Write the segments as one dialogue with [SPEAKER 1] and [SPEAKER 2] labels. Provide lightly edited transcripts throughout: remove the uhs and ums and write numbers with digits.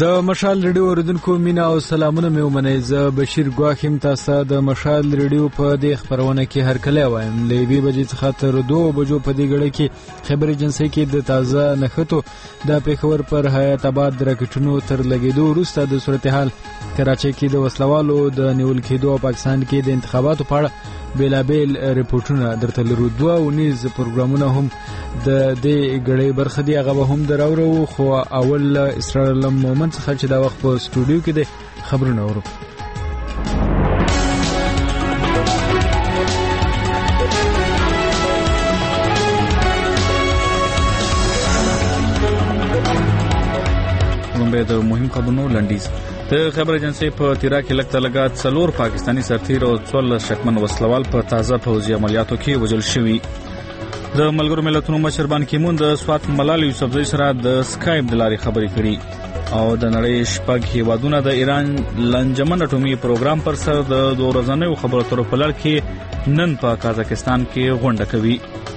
[SPEAKER 1] د مشال ریډیو اوریدونکو مینا او سلامونه مې ومنئ. زه بشیر ګواخیم تاسو د مشال ریډیو په دې خبرونه کې هر کله وایم. له 2 بجې څخه تر 2 بجو په دې غړي کې خبر ایجنسی کې د تازه نښتو د پیښور پر حیات آباد راکټونو تر لګیدو وروسته د صورتحال کراچۍ کې د وسلوالو د نیول کېدو او پاکستان کې د انتخاباتو په اړه بیلابیل ریپورتونه درته لرو. 2 پروګرامونه هم د دې غړي برخه دی، هغه هم دراورو. خو اول اسرار مومن څخه چې دا وخت په سټوډیو کې د خبرونه اورو.
[SPEAKER 2] د مهم خبرونو لنډیز. د خبر ایجنسی په تیرا کې لګ 4 پاکستانی سرتیر او 14 شکمن وسلوال په تازه پوځي عملیاتو کې وژل شوي. د ملګرو ملتونو مشر بان کی مون د سوات ملال یوسفزئی سره د اسکایپ د لارې خبرې کړي او د نړۍ شپږ هیوادونو د ایران لنجمن اټومي پروګرام پر سر د 2 ورځنیو خبرو اترو په لړ کې نن په قزاقستان کې غونډه کوي.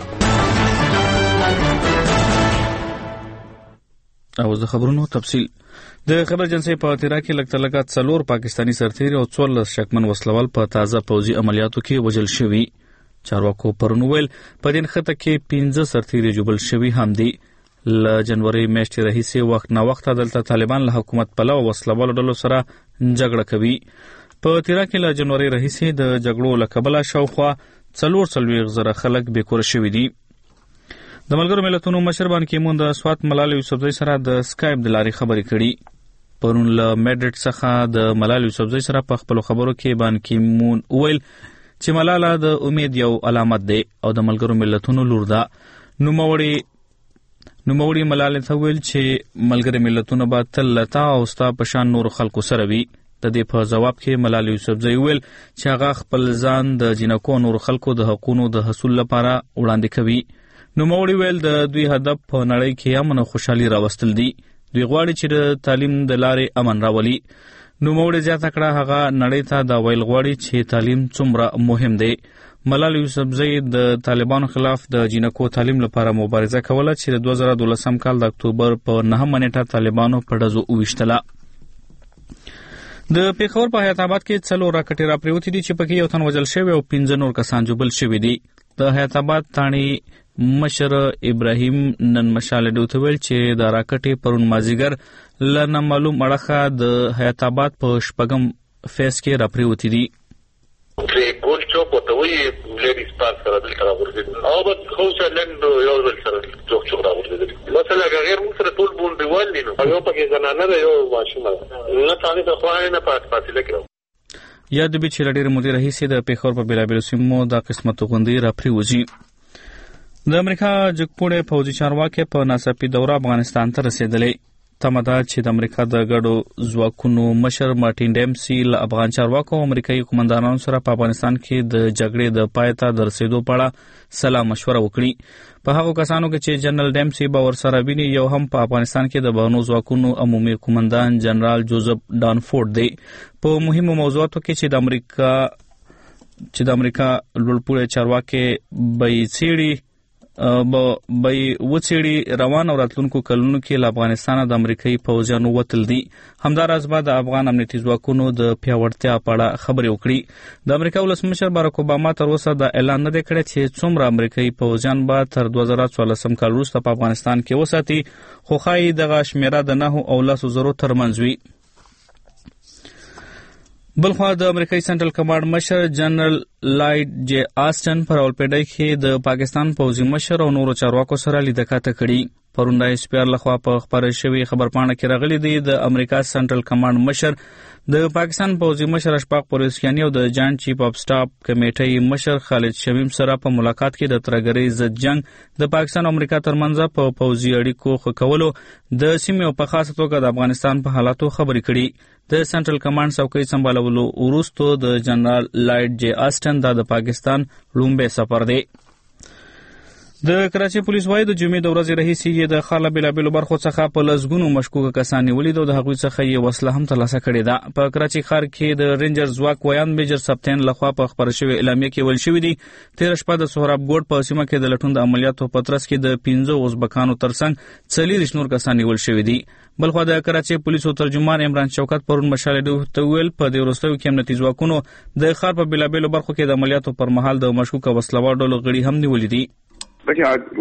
[SPEAKER 2] او د خبرونو تفصیل. د خبر ایجنسی په تیرا کې لګ 4 پاکستانی سرتیر او 14 شکمن وسلوال په تازه پوځي عملیاتو کې وژل شوي. چارواکو پرنوول په دین خطه کې 15 سرتیر جوړل شوي هم دي. ل جنوري میاشتې راهیسې وخت نه وخت دلته طالبان له حکومت پلو وسلوال ډلو سره جګړه کوي. په تیرا کې له جنوري راهیسې د جګړو لکبله شاوخوا 440 زره خلک بیکور شوي دي. د ملګرو ملتونو مشر بان کی مون د سوات ملال یوسفزئی سره د اسکایپ د لارې خبرې کړي. پرون له میډریډ څخه د ملال یوسفزئی سره په خپل خبرو کې بان کی مون ویل چې ملاله د امید یو علامت دی او د ملګرو ملتونو لور ده. نوموړي ملاله ته ویل چې ملګرو ملتونو به تل لتا او ستا په شان نور خلکو سره وي. د دې په جواب کې ملال یوسفزئی ویل چې هغه خپل ځان د جنکو نور خلکو د حقوقو د حصول لپاره وړاندې کوي. نوموړي ویل د دوی هدف په نړۍ کې امن او خوشحالي راوستل دي. دوی غواړي چې د تعلیم د لارې امن راولي. نوموړي زیاته کړه هغه نړۍ ته دا ویل غواړي چې تعلیم څومره مهم دی. ملال یوسفزئی د طالبانو خلاف د جنکو تعلیم لپاره مبارزه کوله چې د 2012 کال د اکتوبر په 9 نیټه طالبانو په ډزو وویشتله. د پیښور په حیات آباد کې 4 راکټې راپریوتې دي چې پکې یو تن وژل شوی او 15 نور کسان جوړل شوي دي. د حیات آباد تاڼي مشر ابراهیم نن مشال ډیو ته ویل چې د راکټې پرون مازیګر لنه معلوم اړخه د حیات آباد په شپږم فیس کې راپریوتې دي.
[SPEAKER 3] ګول چوک وتوي لیډیز پارک سره دلته راغورځي او په خوشا لند یو ځل سره چوک راغورځي. مثلا غیر مو سره ټول بول دیوال دي نو یو پکې زنانه ده یو ماشومه نه تاني د خوانه پاتې لګو.
[SPEAKER 2] یاد به چې لډیر مدیر رئیس د پیښور په بیلابیل سیمو د قسمت غوندي راپریوځي. د امریکا جګپوړې پوځي چارواکي په ناڅاپي دوره افغانستان ته رسیدلې. تمه ده چې د امریکا د ګډو ځواکونو مشر مارټین ډیمسي له افغان چارواکو او امریکایي قومندانانو سره په افغانستان کې د جګړې د پای ته د رسیدو په اړه سلا مشوره وکړي. په هغو کسانو کې چې جنرال ډیمسي به ورسره ویني یو هم په افغانستان کې د بهرنیو ځواکونو عمومي قومندان جنرال جوزف ډانفورد دی. په مهمو موضوعاتو کې چې د امریکا لوړپوړي چارواکي وڅېړي روان او راتلونکو کلونو کې له افغانستانه د امریکایي پوځیانو وتل دي. همداراز به د افغان امنیتي ځواکونو د پیاوړتیا په اړه خبرې وکړي. د امریکا ولسمشر باراک اوباما تر اوسه دا اعلان نه دی کړی چې څومره امریکایي پوځیان به تر 2014 کال وروسته په افغانستان کې وساتي، خو ښایي دغه شمیره د 9 او 10 زرو ترمنځ وي. بلخوا د امریکایي سنټرل کمانډ مشر جنرال لایډ جی آسټن پر راولپنډۍ کې د پاکستان پوځي مشر او نورو چارواکو سره لیدکاته کړي. پرون د SPR لخوا په خبره شوی خبرپاڼه کې راغلي دی د امریکا سنټرل کمانډ مشر د پاکستان پوځي مشر اشفاق پولیسیانی او د جاینټ چیف اف سټاف کمیټې مشر خالد شمیم سره په ملاقات کې د ترګرۍ ضد جنگ د پاکستان او امریکا ترمنځ په پوځي اړیکو ښه کولو د سیمې او په خاصه توګه د افغانستان په حالاتو خبرې کړي. د سنټرل کمانډ څوکۍ سمبالولو وروسته د جنرال لایډ جی آسټن د پاکستان لومبي سفر دی. د امریکا د ملي امنیت په اړه د پاکستان د امنیتي ځواکونو د مشرانو سره د 2 ورځې د اسرائیل د کراچۍ پولیس وايي د جمعې د ورځې راهیسې د ښار له بېلابېلو برخو څخه په لسګونو مشکوکه کسان نیولي دي او د هغوی څخه یې وسله هم ترلاسه کړې ده. په کراچۍ ښار کې د رینجر ځواک ویان میجر سبتین لخوا په خپره شوې اعلامیه کې ویل شوي دي تېره شپه د سهراب ګوټ په سیمه کې د لټون د عملیاتو په ترڅ کې د 15 ازبکانو ترڅنګ 40 نور کسان نیول شوي دي. بلخوا د کراچۍ پولیسو ترجمان عمران شوکت پرون مشال ډیو ته ویل په دې وروستیو کې امنیتي ځواکونو د ښار په بېلابېلو برخو کې د عملیاتو پر مهال د مشکوکه وسلوار ډلو غړي هم نیولي دي.
[SPEAKER 4] دی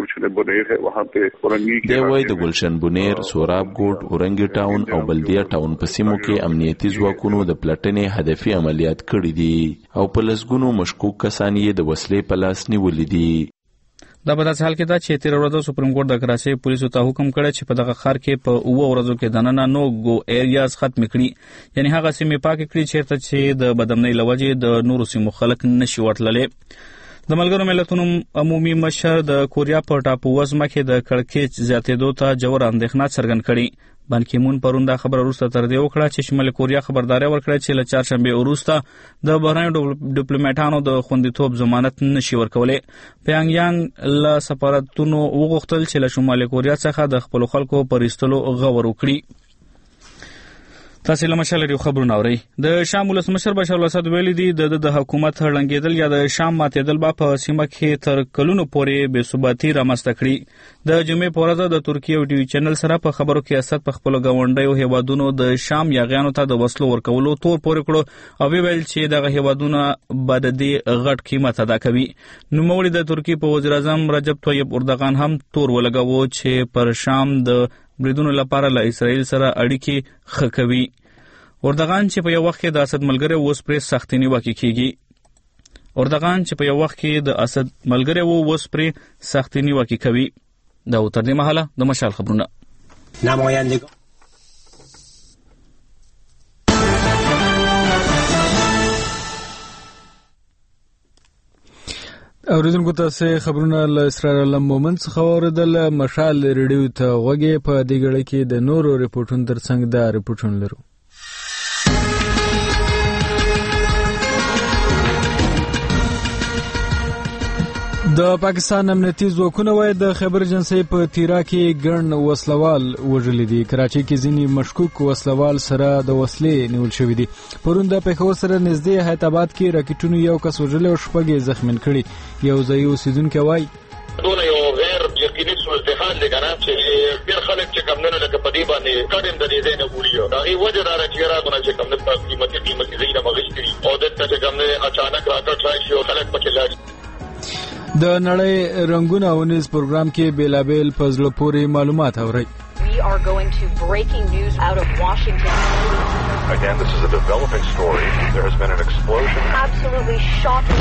[SPEAKER 4] وای د ګلشن بونیر، سوراب ګوټ، اورنګي ټاون او بلدیه ټاون په سیمو کې امنیتي ځواکونو د پلټنې هدفي عملیات کړي دي او په لسګونو مشکوک کسان یې د وسلې په لاس نیولي دي.
[SPEAKER 2] دا په داسې حال کې ده چې تېره ورځ سپریم کورټ د کراچۍ پولیسو ته حکم کړی چې په دغه ښار کې په 7 ورځو کې دننه نو ګو ایریاز ختم کړي، یعنی هغه سیمې پاکې کړي چیرته چې د بدامنۍ له وجې د نورو سیمو خلک نشي ورتللی. د ملګرو ملتونو عمومي مشر د کوریا په ټاپو وزمه کې د کړکېچ زیاتېدو ته ژوره اندېښنه څرګند کړې. بان کی مون پرون دا خبره وروسته تر دې وکړه چې شمالي کوریا خبرداری ورکړه چې له چهارشنبې وروسته د بهرنیو ډیپلوماټانو د خوندیتوب ضمانت نشي ورکولی. پیانګ یانګ له سفارتونو وغوښتل چې له شمالي کوریا څخه د خپلو خلکو پر ایستلو غور وکړي. تاسې له مشال ریډیو خبرونه اورئ. د شام ولسمشر بشار الاسد ویلي دي د حکومت ړنګېدل یا د شام ماتېدل به په سیمه کې تر کلونو پورې بېثباتي رامنځته کړي. د جمعې په ورځ د ترکیې یو ټي وي چینل سره په خبرو کې اسد په خپلو ګاونډیو هیوادونو د شام یاغیانو ته د وسلو ورکولو تور پورې کړو او ویل چې دغه هیوادونه به د دې غټ قیمت ادا کوي. نوموړي د ترکیې په وزیر اعظم رجب طیب اردوغان هم تور ولګاوه چې پر شام د بریدونو لپاره له اسرائیل سره اړیکې ښه کوي. اردوغان چې په یو وخت کې د اسد ملګری اوس پرې سختې نیوکې کیږي. اردوغان چې په یو وخت کې د اسد ملګری اوس پرې سختې نیوکې کوي. دا تر دې مهاله د مشال خبرونه.
[SPEAKER 5] نمایندگان
[SPEAKER 1] اوریدونکو تاسو خبرونه له اسرائیل علم مومن څخه اوریدل. مشال ریډیو ته غوږی په دې غړي کې د نورو ریپورتونو ترڅنګ دا ریپورتونه لرو. د پاکستان امنیتي ځواکونه وایي د خیبر ایجنسۍ په تیرا کې ګڼ وسلوال وژلي دي. کراچۍ کې ځینې مشکوک وسلوال سره د وسلې نیول شوي دي. پرون د پېښور سره نږدې حیات آباد کې راکټونو یو کس وژلی او 6 زخمین کړي. یو ځایي اوسیدونکی وایي
[SPEAKER 3] دونه یو غیر یقیني صورتحال دی کنه چې ډېر خلک چې کمونه لکه په دې باندې کډم د دې نه وړي دا ای وجه دا چې راغونه چې کمونه په قیمتي زیاده مغشتي او د ته کمونه اچانک راکټ راشي او خلک پکې لاړ.
[SPEAKER 1] د نړۍ رنگونه ونیز پروګرام کې بیلابیل په زړه پورې معلومات اورئ.
[SPEAKER 6] We are going to breaking news out of Washington.
[SPEAKER 7] Again, this is a developing story. There has been an explosion.
[SPEAKER 6] Absolutely shocking.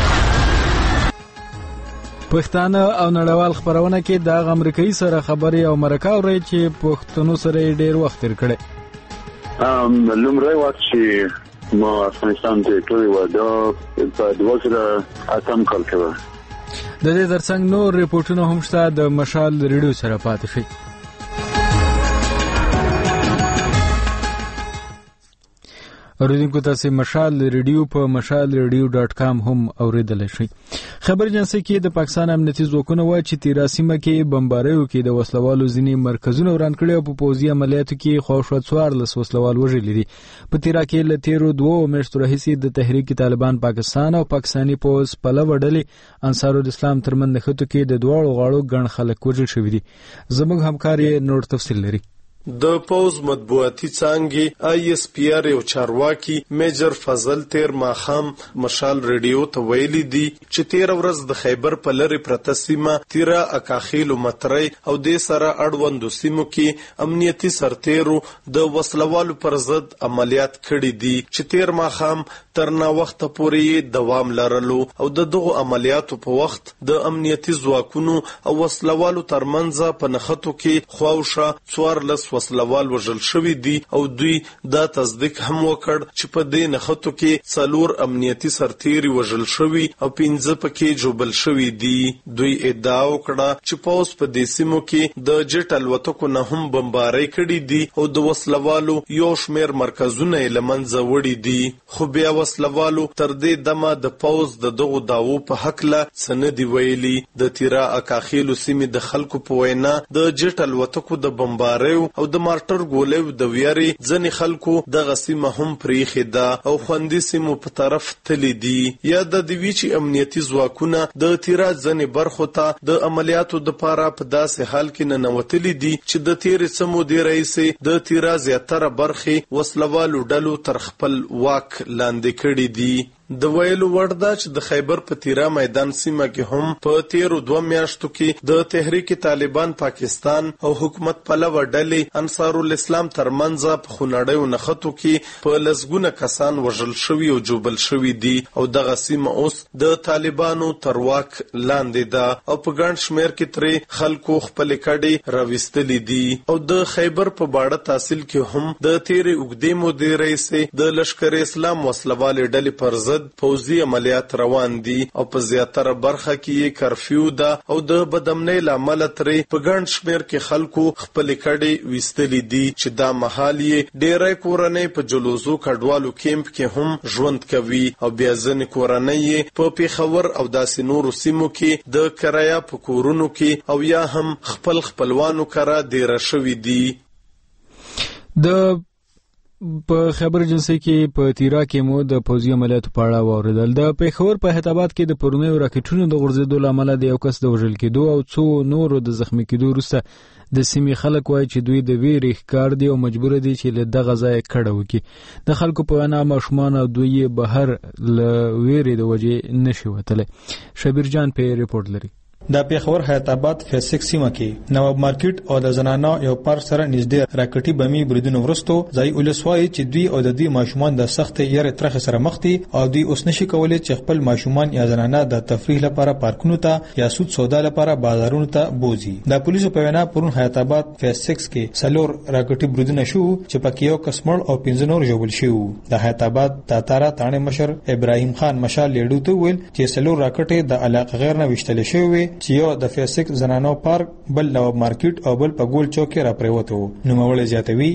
[SPEAKER 1] پښتانه او نړیوال خبرونه کې د امریکایي سره خبري او مرکه اورئ چې پښتنو سره ډیر وخت تیر کړي.
[SPEAKER 4] لومړی وخت چې ما افغانستان ته ټول ودا په 2008 کال کې
[SPEAKER 1] د دې ترڅنګ نور ریپورتونه هم شته. د مشال ریډیو سره پاتې شئ. اوریدونکو تاسو مشال ریډیو په mashalradio.com هم اوریدلی شئ. خبر ایجنسۍ کې د پاکستان امنیتي ځواکونه وایي چې تیرا سیمه کې بمباریو کې د وسلوالو ځینې مرکزونه وران کړي او په پوځي عملیاتو کې خواوشا 14 وسلوال وژلي دي. په تیرا کې له تیرو 2 میاشتو راهیسې د تحریک طالبان پاکستان او پاکستاني پوځ پلوه ډلې انصار الاسلام ترمن نښتو کې د دواړو غاړو ګڼ خلک وژل شوي دي. زموږ همکار یې نور تفصیل لري.
[SPEAKER 8] د پوز مطبوعاتي څانګې ISPR یو چارواکي میجر فضل تیر ماخام مشال ریډیو ته ویلي دي چې 13 ورځ د خیبر په لری پرته سیمه تیرا اکاخیل او متری او د سره اړوند سیمو کې امنیتي سرتیرو د وسلوالو پر ضد عملیات کړي دي چې تیر ماخام تر نا وخت پورې دوام لرلو او دغه عملیاتو په وخت د امنیتي ځواکونو او وسلوالو ترمنځ په نښتو کې خواوشا 14 وسلوال وژل شوی دي او دوی دا تصدیق هم وکړ چې په دې نښتو کې 4 امنیتي سرتیري وژل شوی او 5 پکې جوبل شوی دي. دوی ادعا وکړه چې پوس په دې سیمو کې د جټ الوتکو نه هم بمبارۍ کړي دي او د وسلوالو یو شمیر مرکزونه یې له منځه وړي دي. خو بیا وسلوالو تر دې دمه د پوز د دغو داوو په حقله څه نه دي ویلي. د تیرا اکاخیلو سیمې د خلکو په وینا د جټ الوتکو د بمباریو او د مارټر ګولیو د ویاري ځنې خلکو دغه سیمه هم پریښې ده او خوندي سیمو په طرف تللی دي. یا د دوی چې امنیتي ځواکونه د تیرا ځنې برخو ته د عملیاتو د پاره په داسې حال کې ننوتلي دي چې د تیرې سمو دی رئیسې د تیرا زیاتره برخې وسلوالو ډلو تر خپل واک لاندې کړي دي. د ویلو وردا چې د خیبر په تیرا میدان سیمه کې هم په تیرو 2 میاشتو کې د تحریک طالبان پاکستان او حکومت پلوه ډلې انصار الاسلام ترمنځ په خونړیو نښتو کې په لسګونه کسان وژل شوي او جوبل شوي دي او دغه سیمه اوس د طالبانو تر واک لاندې ده او په ګڼ شمیر کې ترې خلکو خپل کډې راوستلې دي. او د خیبر په باړه تحصیل کې هم د تیرې اوږدې مودې رئیسې د لشکر اسلام وسلوالې ډلې پر ضد پوځي عملیات روان دي او په زیاتره برخه کې کرفیو ده او د بدامنۍ لامل ترې په ګڼ شمیر کې خلکو خپل کډې وستلې دي چې دا مهال یې ډېرې کورنۍ په جلوزو کډوالو کیمپ کې هم ژوند کوي او بیا ځنې کورنۍ په پیښور او داسې نورو سیمو کې د کرایا په کورونو کې او یا هم خپلوانو کرا ډېر شوي دي.
[SPEAKER 1] د په خبر جنسي کې په تیرا کې مو د پوځي عملیاتو په اړه واوریدل. د پیښور په هیتاباد کې د پرونیو راکټونو د غورځېدو لامل د یو کس د وژل کېدو او څو نورو د زخمی کېدو وروسته د سیمې خلک وایي چې دوی د ویرې ښکار دي او مجبور دي چې له دغه ځایه کډه وکړي. د خلکو په وینا ماشومان او دوی بهر له ویرې د وجې نشي وتلی. شبیر جان په ریپورت لري.
[SPEAKER 5] د پیښور حیاتاباد فیز 6 سیمه کې نواب مارکیټ او د زنانه یو پارک سره نږدې راکټي بمي بریدونو ورستو ځای ولسوای چې دوی او د دوی ماشومان د سخت یره ترخه سره مخ دي او دوی اوس نشي کولای چې خپل ماشومان یا زنانه د تفریح لپاره پارکونو ته یا سود سودا لپاره بازارونو ته بوزي. د پولیسو په وینا پرون حیاتاباد فیز 6 کې سلور راکټي بریدونه شو چې پکې یو کسمړ او 15 نور ژوبل شو. د حیاتاباد تاتارا تانه مشر ابراهیم خان مشال لیډو ته ویل چې سلور راکټي د علاقه غیر نه وشتل شوی چې یو د فیسک زنانو پارک بل نواب مارکیټ او بل په ګول چوک کې را پریوته و. نو مولې زیاتوي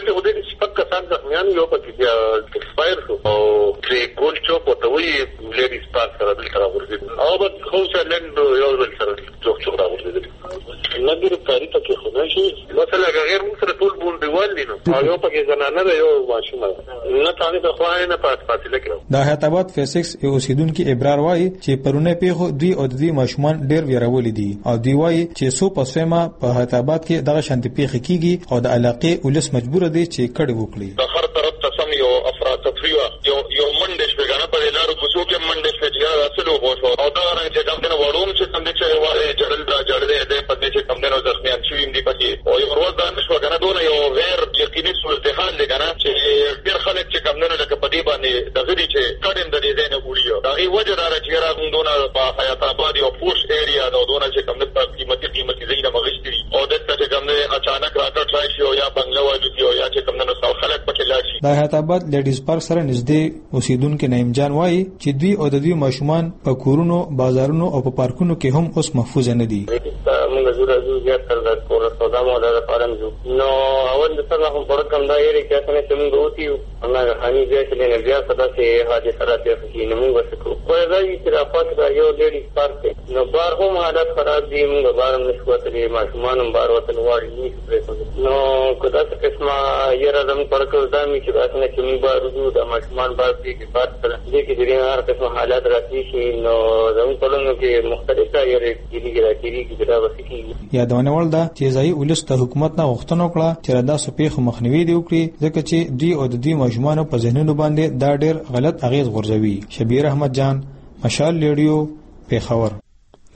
[SPEAKER 3] یو پکې ایکسپایر شو او چې ګول چوک ته وی لیډیز پارک سره دلته راغورځي او بل خو سلند یو بل سره چوک راغورځي. نګر کاری ته کې خو نشي مثلا غیر سره ټول بول دیوال دي نو یو پکې زنانه ده یو ماشومه نه تانه په خوانه نه فاصله کړو.
[SPEAKER 5] د حیاتاباد فیسکس یو اوسیدونکو ابرار وایي چې پرونه پیغو دوی او دوی ماشومان ډېر ویرول دي او دوی وایي چې سو پسفما په حیاتاباد کې دغه شانتي پیخ کیږي او د علاقې ولس مجبور دي چې کډه وکړي.
[SPEAKER 3] د هر طرف تسم یو افراط تفریح یو منډه شپګانه په لارو کوڅو کې منډه شپږه اصلو غوښو او دا رنګ چې کوم دنه وړوم چې کوم چې وایي جړل دې په دې چې کوم دنه زخمیان شوی دي پکې او یو ورځ دا نشوګانه دونه یو غیر یقیني صورتحال لګنه چې ډېر خلک چې کوم دنه لکه په دې باندې د غړي چې کډم د دې نه وړي دا ای وجه دا چې راغوندونه په حیاتاباد یو پوش ایریا دا دونه چې کوم د قیمتي زینه مغشتري او د څه کوم نه اچانک راکټ راشي او یا بنگلا واجو یا چې کوم نه خلک پکې لاشي.
[SPEAKER 5] د حیاتاباد لیډیز پارک سره نږدې اوسیدونکو نعیم جان وایي چې دوی او د دوی ماشومان په کورونو بازارونو او په پارکونو کې هم اوس محفوظ نه دي.
[SPEAKER 3] موږ زړه زیات کړل د کور سودا مو د فارم نو اول د څنګه هم پر کوم دا یې کې څنګه چې موږ وتی الله غني دې چې نه بیا صدا چې حاجت سره چې موږ وسکو په دې چې راپات دا یو لیډیز پارک نو بار هم حالت خراب دي موږ بار نشو ته ماشومان هم بار وته واړي نو کدا څه قسمه یې راځم پر کو دا می چې راځنه چې موږ بار وځو د ماشومان بار کې بار سره دې کې ډېر هر قسمه حالات راځي شي نو زموږ په لږه کې مختلفه یې کېږي دا وسکی
[SPEAKER 5] یادونه ول دا چې ځای ولست ته حکومت نه غوښتنه وکړه چې دا سپېخ مخنیوي دی وکړي ځکه چې دوی او د دوی ماشومان په ذهنونو باندې دا ډېر غلط اغیز غورځوي. شبیر احمد جان مشال لیډیو پیښور.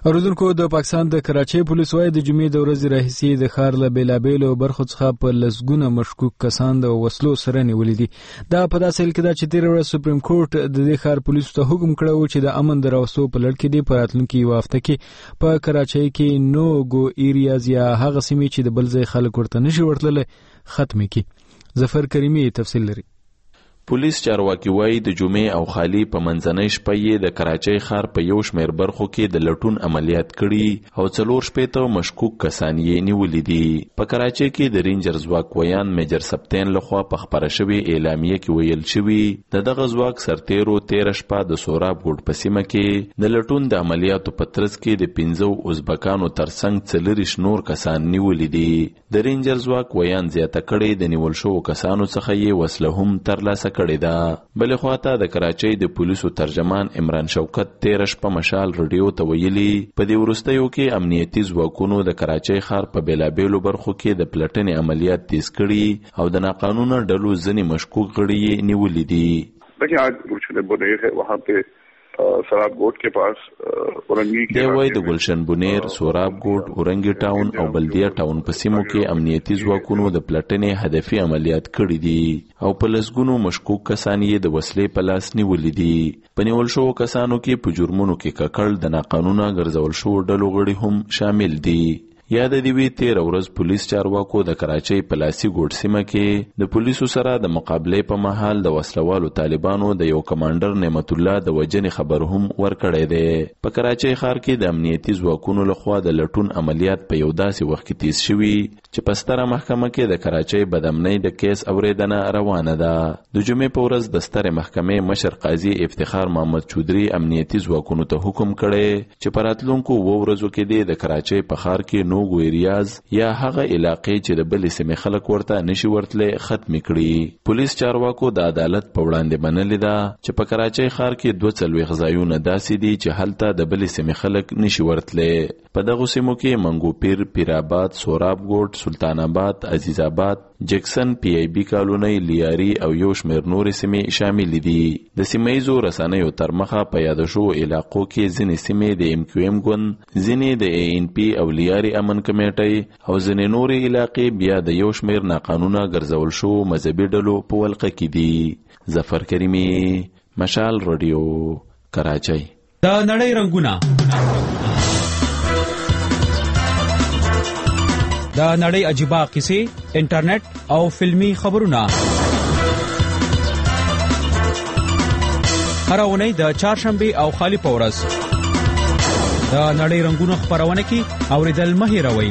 [SPEAKER 1] اوریدونکو د پاکستان د کراچۍ پولیس وايي د جمعې د ورځې راهیسې د ښار له بیلابیلو برخو څخه په لسګونه مشکوک کسان د وسلو سره نیولي دي. دا په داسې حال کې ده چې تېره ورځ سپریم کورټ د دې ښار پولیسو ته حکم کړی و چې د امن د راوستو په لړ کې دې په راتلونکي یوه هفته کې په کراچۍ کې نو ګو ایریاز یا هغه سیمې چې د بل ځای خلک ورته نشي ورتللی ختمې کړي. ظفر کریمي تفصیل لري.
[SPEAKER 4] پولیس چارواکي وایي د جمعې او خالی په منځنۍ شپه یې د کراچۍ ښار په یو شمېر برخو کې د لټون عملیات کړي او 4 مشکوک کسان یې نیولي دي. په کراچۍ کې د رینجر ځواکویان میجر سبتین لخوا په خپره شوې اعلامیه کې ویل شوي د دغه ځواک سرتیرو 13 شپه د سوراب ګوټ په سیمه کې د لټون د عملیاتو په ترڅ کې د 15 ازبکانو ترڅنګ 40 نور کسان نیولي دي. د رینجر ځواکویان زیاته کړي د نیول شوو کسانو څخه یې وسله هم ترلاسه کړې ده. بلې خواته د کراچۍ د پولیسو ترجمان عمران شوکت 13 شپه مشال رادیو ته ویلي په دې وروستیو کې امنیتي ځواکونو د کراچۍ ښار په بیلابیلو برخو کې د پلټنې عملیات تیز کړي او د ناقانونه ډلو ځینې مشکوک غړي یې نیولي دي.
[SPEAKER 9] देखिए आज गुलशन बुनेर है वहाँ पे سوراب ګوټ کې پاس اورنګي کې
[SPEAKER 4] دی وای د گلشن بونیر، سوراب ګوټ، اورنګي ټاون او بلدیه ټاون په سیمو کې امنیتي ځواکونو د پلټنې هدفي عملیات کړي دي او په لسګونو مشکوک کسان یې د وسلې په لاس نیولي دي. په نیول شوو کسانو کې په جرمونو کې ککړ د ناقانونه ګرځول شوو ډلو غړي هم شامل دي. یاد دی وی 13 ورځ پولیس چارواکو د کراچۍ پلاسي ګوټ سیمه کې د پولیسو سره د مقابله په محل د وسلوالو طالبانو د یو کمانډر نعمت الله د وجنې خبر هم ورکړی دی. په کراچۍ ښار کې د امنیتي ځواکونو لخوا د لټون عملیات په یو داسې وخت کې تیز شوي چې په ستره محکمه کې د کراچۍ بدامنۍ د کیس اوریدنه روانه ده. د جمعې په ورځ د ستره محکمې مشر قاضي افتخار محمد چودري امنیتي ځواکونو ته حکم کړی چې په راتلونکو 2 ورځو کې د کراچۍ په ښار کې نوګو ایریاز یا هغه علاقې چې د بلې سیمې خلک ورته نشي ورتلی ختم کړي. پولیس چارواکو د عدالت په وړاندې منلې ده چې په کراچۍ ښار کې 42 ځایونه داسې دي چې هلته د بلې سیمې خلک نشي ورتلی. په دغه سیمو کې منګوپیر، پیرآباد، سوراب ګوټ، سلطان آباد، عزیز آباد، جکسن، پی ای بی کالونی، لیاری او یو شمېر نورې سیمې شامل دي. د سیمه‌ییزو رسنیو تر مخه په یاد شوو علاقو کې ځینې سیمې د ام کیو ام ګوند، ځینې د ای ان پی او لیاری امن کمیټۍ او ځینې نورې علاقې بیا د یو شمېر ناقانونه ګرځول شوو مذهبي ډلو په ولقه کې دي. ظفر کریمي، مشال رادیو، کراچۍ.
[SPEAKER 10] د نړۍ رنگونه د نړۍ عجیبه قصې، انټرنیټ او فلمی خبرونه هر اونۍ د چهارشنبه او خالی په ورځ د نړۍ رنگونه خبرونه کې اوریدل مه هېروئ.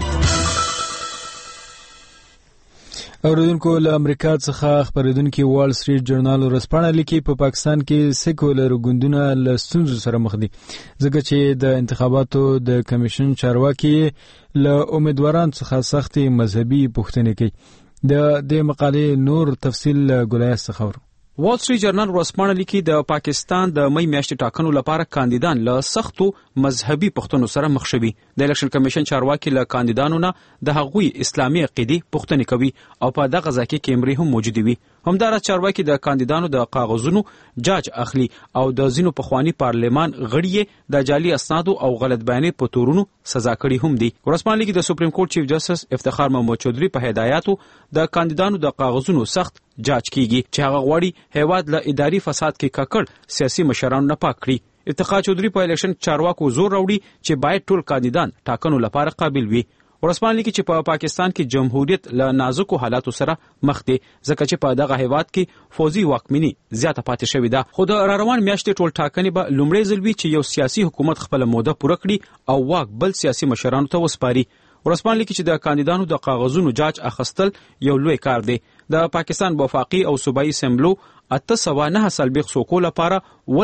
[SPEAKER 1] اوریدونکو له امریکا څخه خبرېدونکي وال سټریټ جورنال ورځپاڼه لیکي په پاکستان کې سیکولر ګوندونه له ستونزو سره مخ دي ځکه چې د انتخاباتو د کمیشن چارواکي له امیدوارانو څخه سختي مذهبي پوښتنې کوي. د دې مقالې نور تفصیل ګلایس څخه ورو.
[SPEAKER 10] وال سټریټ جورنال ورځپاڼه لیکي د پاکستان د مې میاشتې ټاکنو لپاره کاندیدان له سختو مذهبي پوښتنو سره مخ شوي. د الیکشن کمیشن چارواکي له کاندیدانو نه د هغوی اسلامي عقیدې پوښتنې کوي او په دغه ځای کې کیمرې هم موجودې وي. همداراز چارواکي د کاندیدانو د کاغذونو جاج اخلي او د ځینو پخوانی پارلمان غړي د جعلي اسنادو او غلط بیانې په تورونو سزا کړي هم دي. ورځپاڼه لیکي د سپریم کورټ چیف جسټس افتخار محمد چودري په هدایاتو د کاندیدانو د کاغذونو سخت جاج کیږي چې هغه غواړي هیواد له اداري فساد کې ککړ سیاسي مشرانو نه پاک کړي. افتخار چودري په الیکشن چارواکو زور راوړي چې باید ټول کاندیدان ټاکنو لپاره قابل وي. ورځپاڼه لیکي چې په پاکستان کې جمهوریت له نازکو حالاتو سره مخ دی ځکه چې په دغه هیواد کې فوزي واکمني زیاته پاتې شوې ده. خو د راروان میاشتې ټول ټاکنې به لومړی ځل وي چې یو سیاسي حکومت خپل موده پوره کړي او واک بل سیاسي مشرانو ته وسپاري. ورځپاڼه لیکي چې د کاندیدانو د کاغذونو جاج اخیستل یو لوی کار دی. د پاکستان وفاقي او صوبایي اسمبلو 809 څوکو لپاره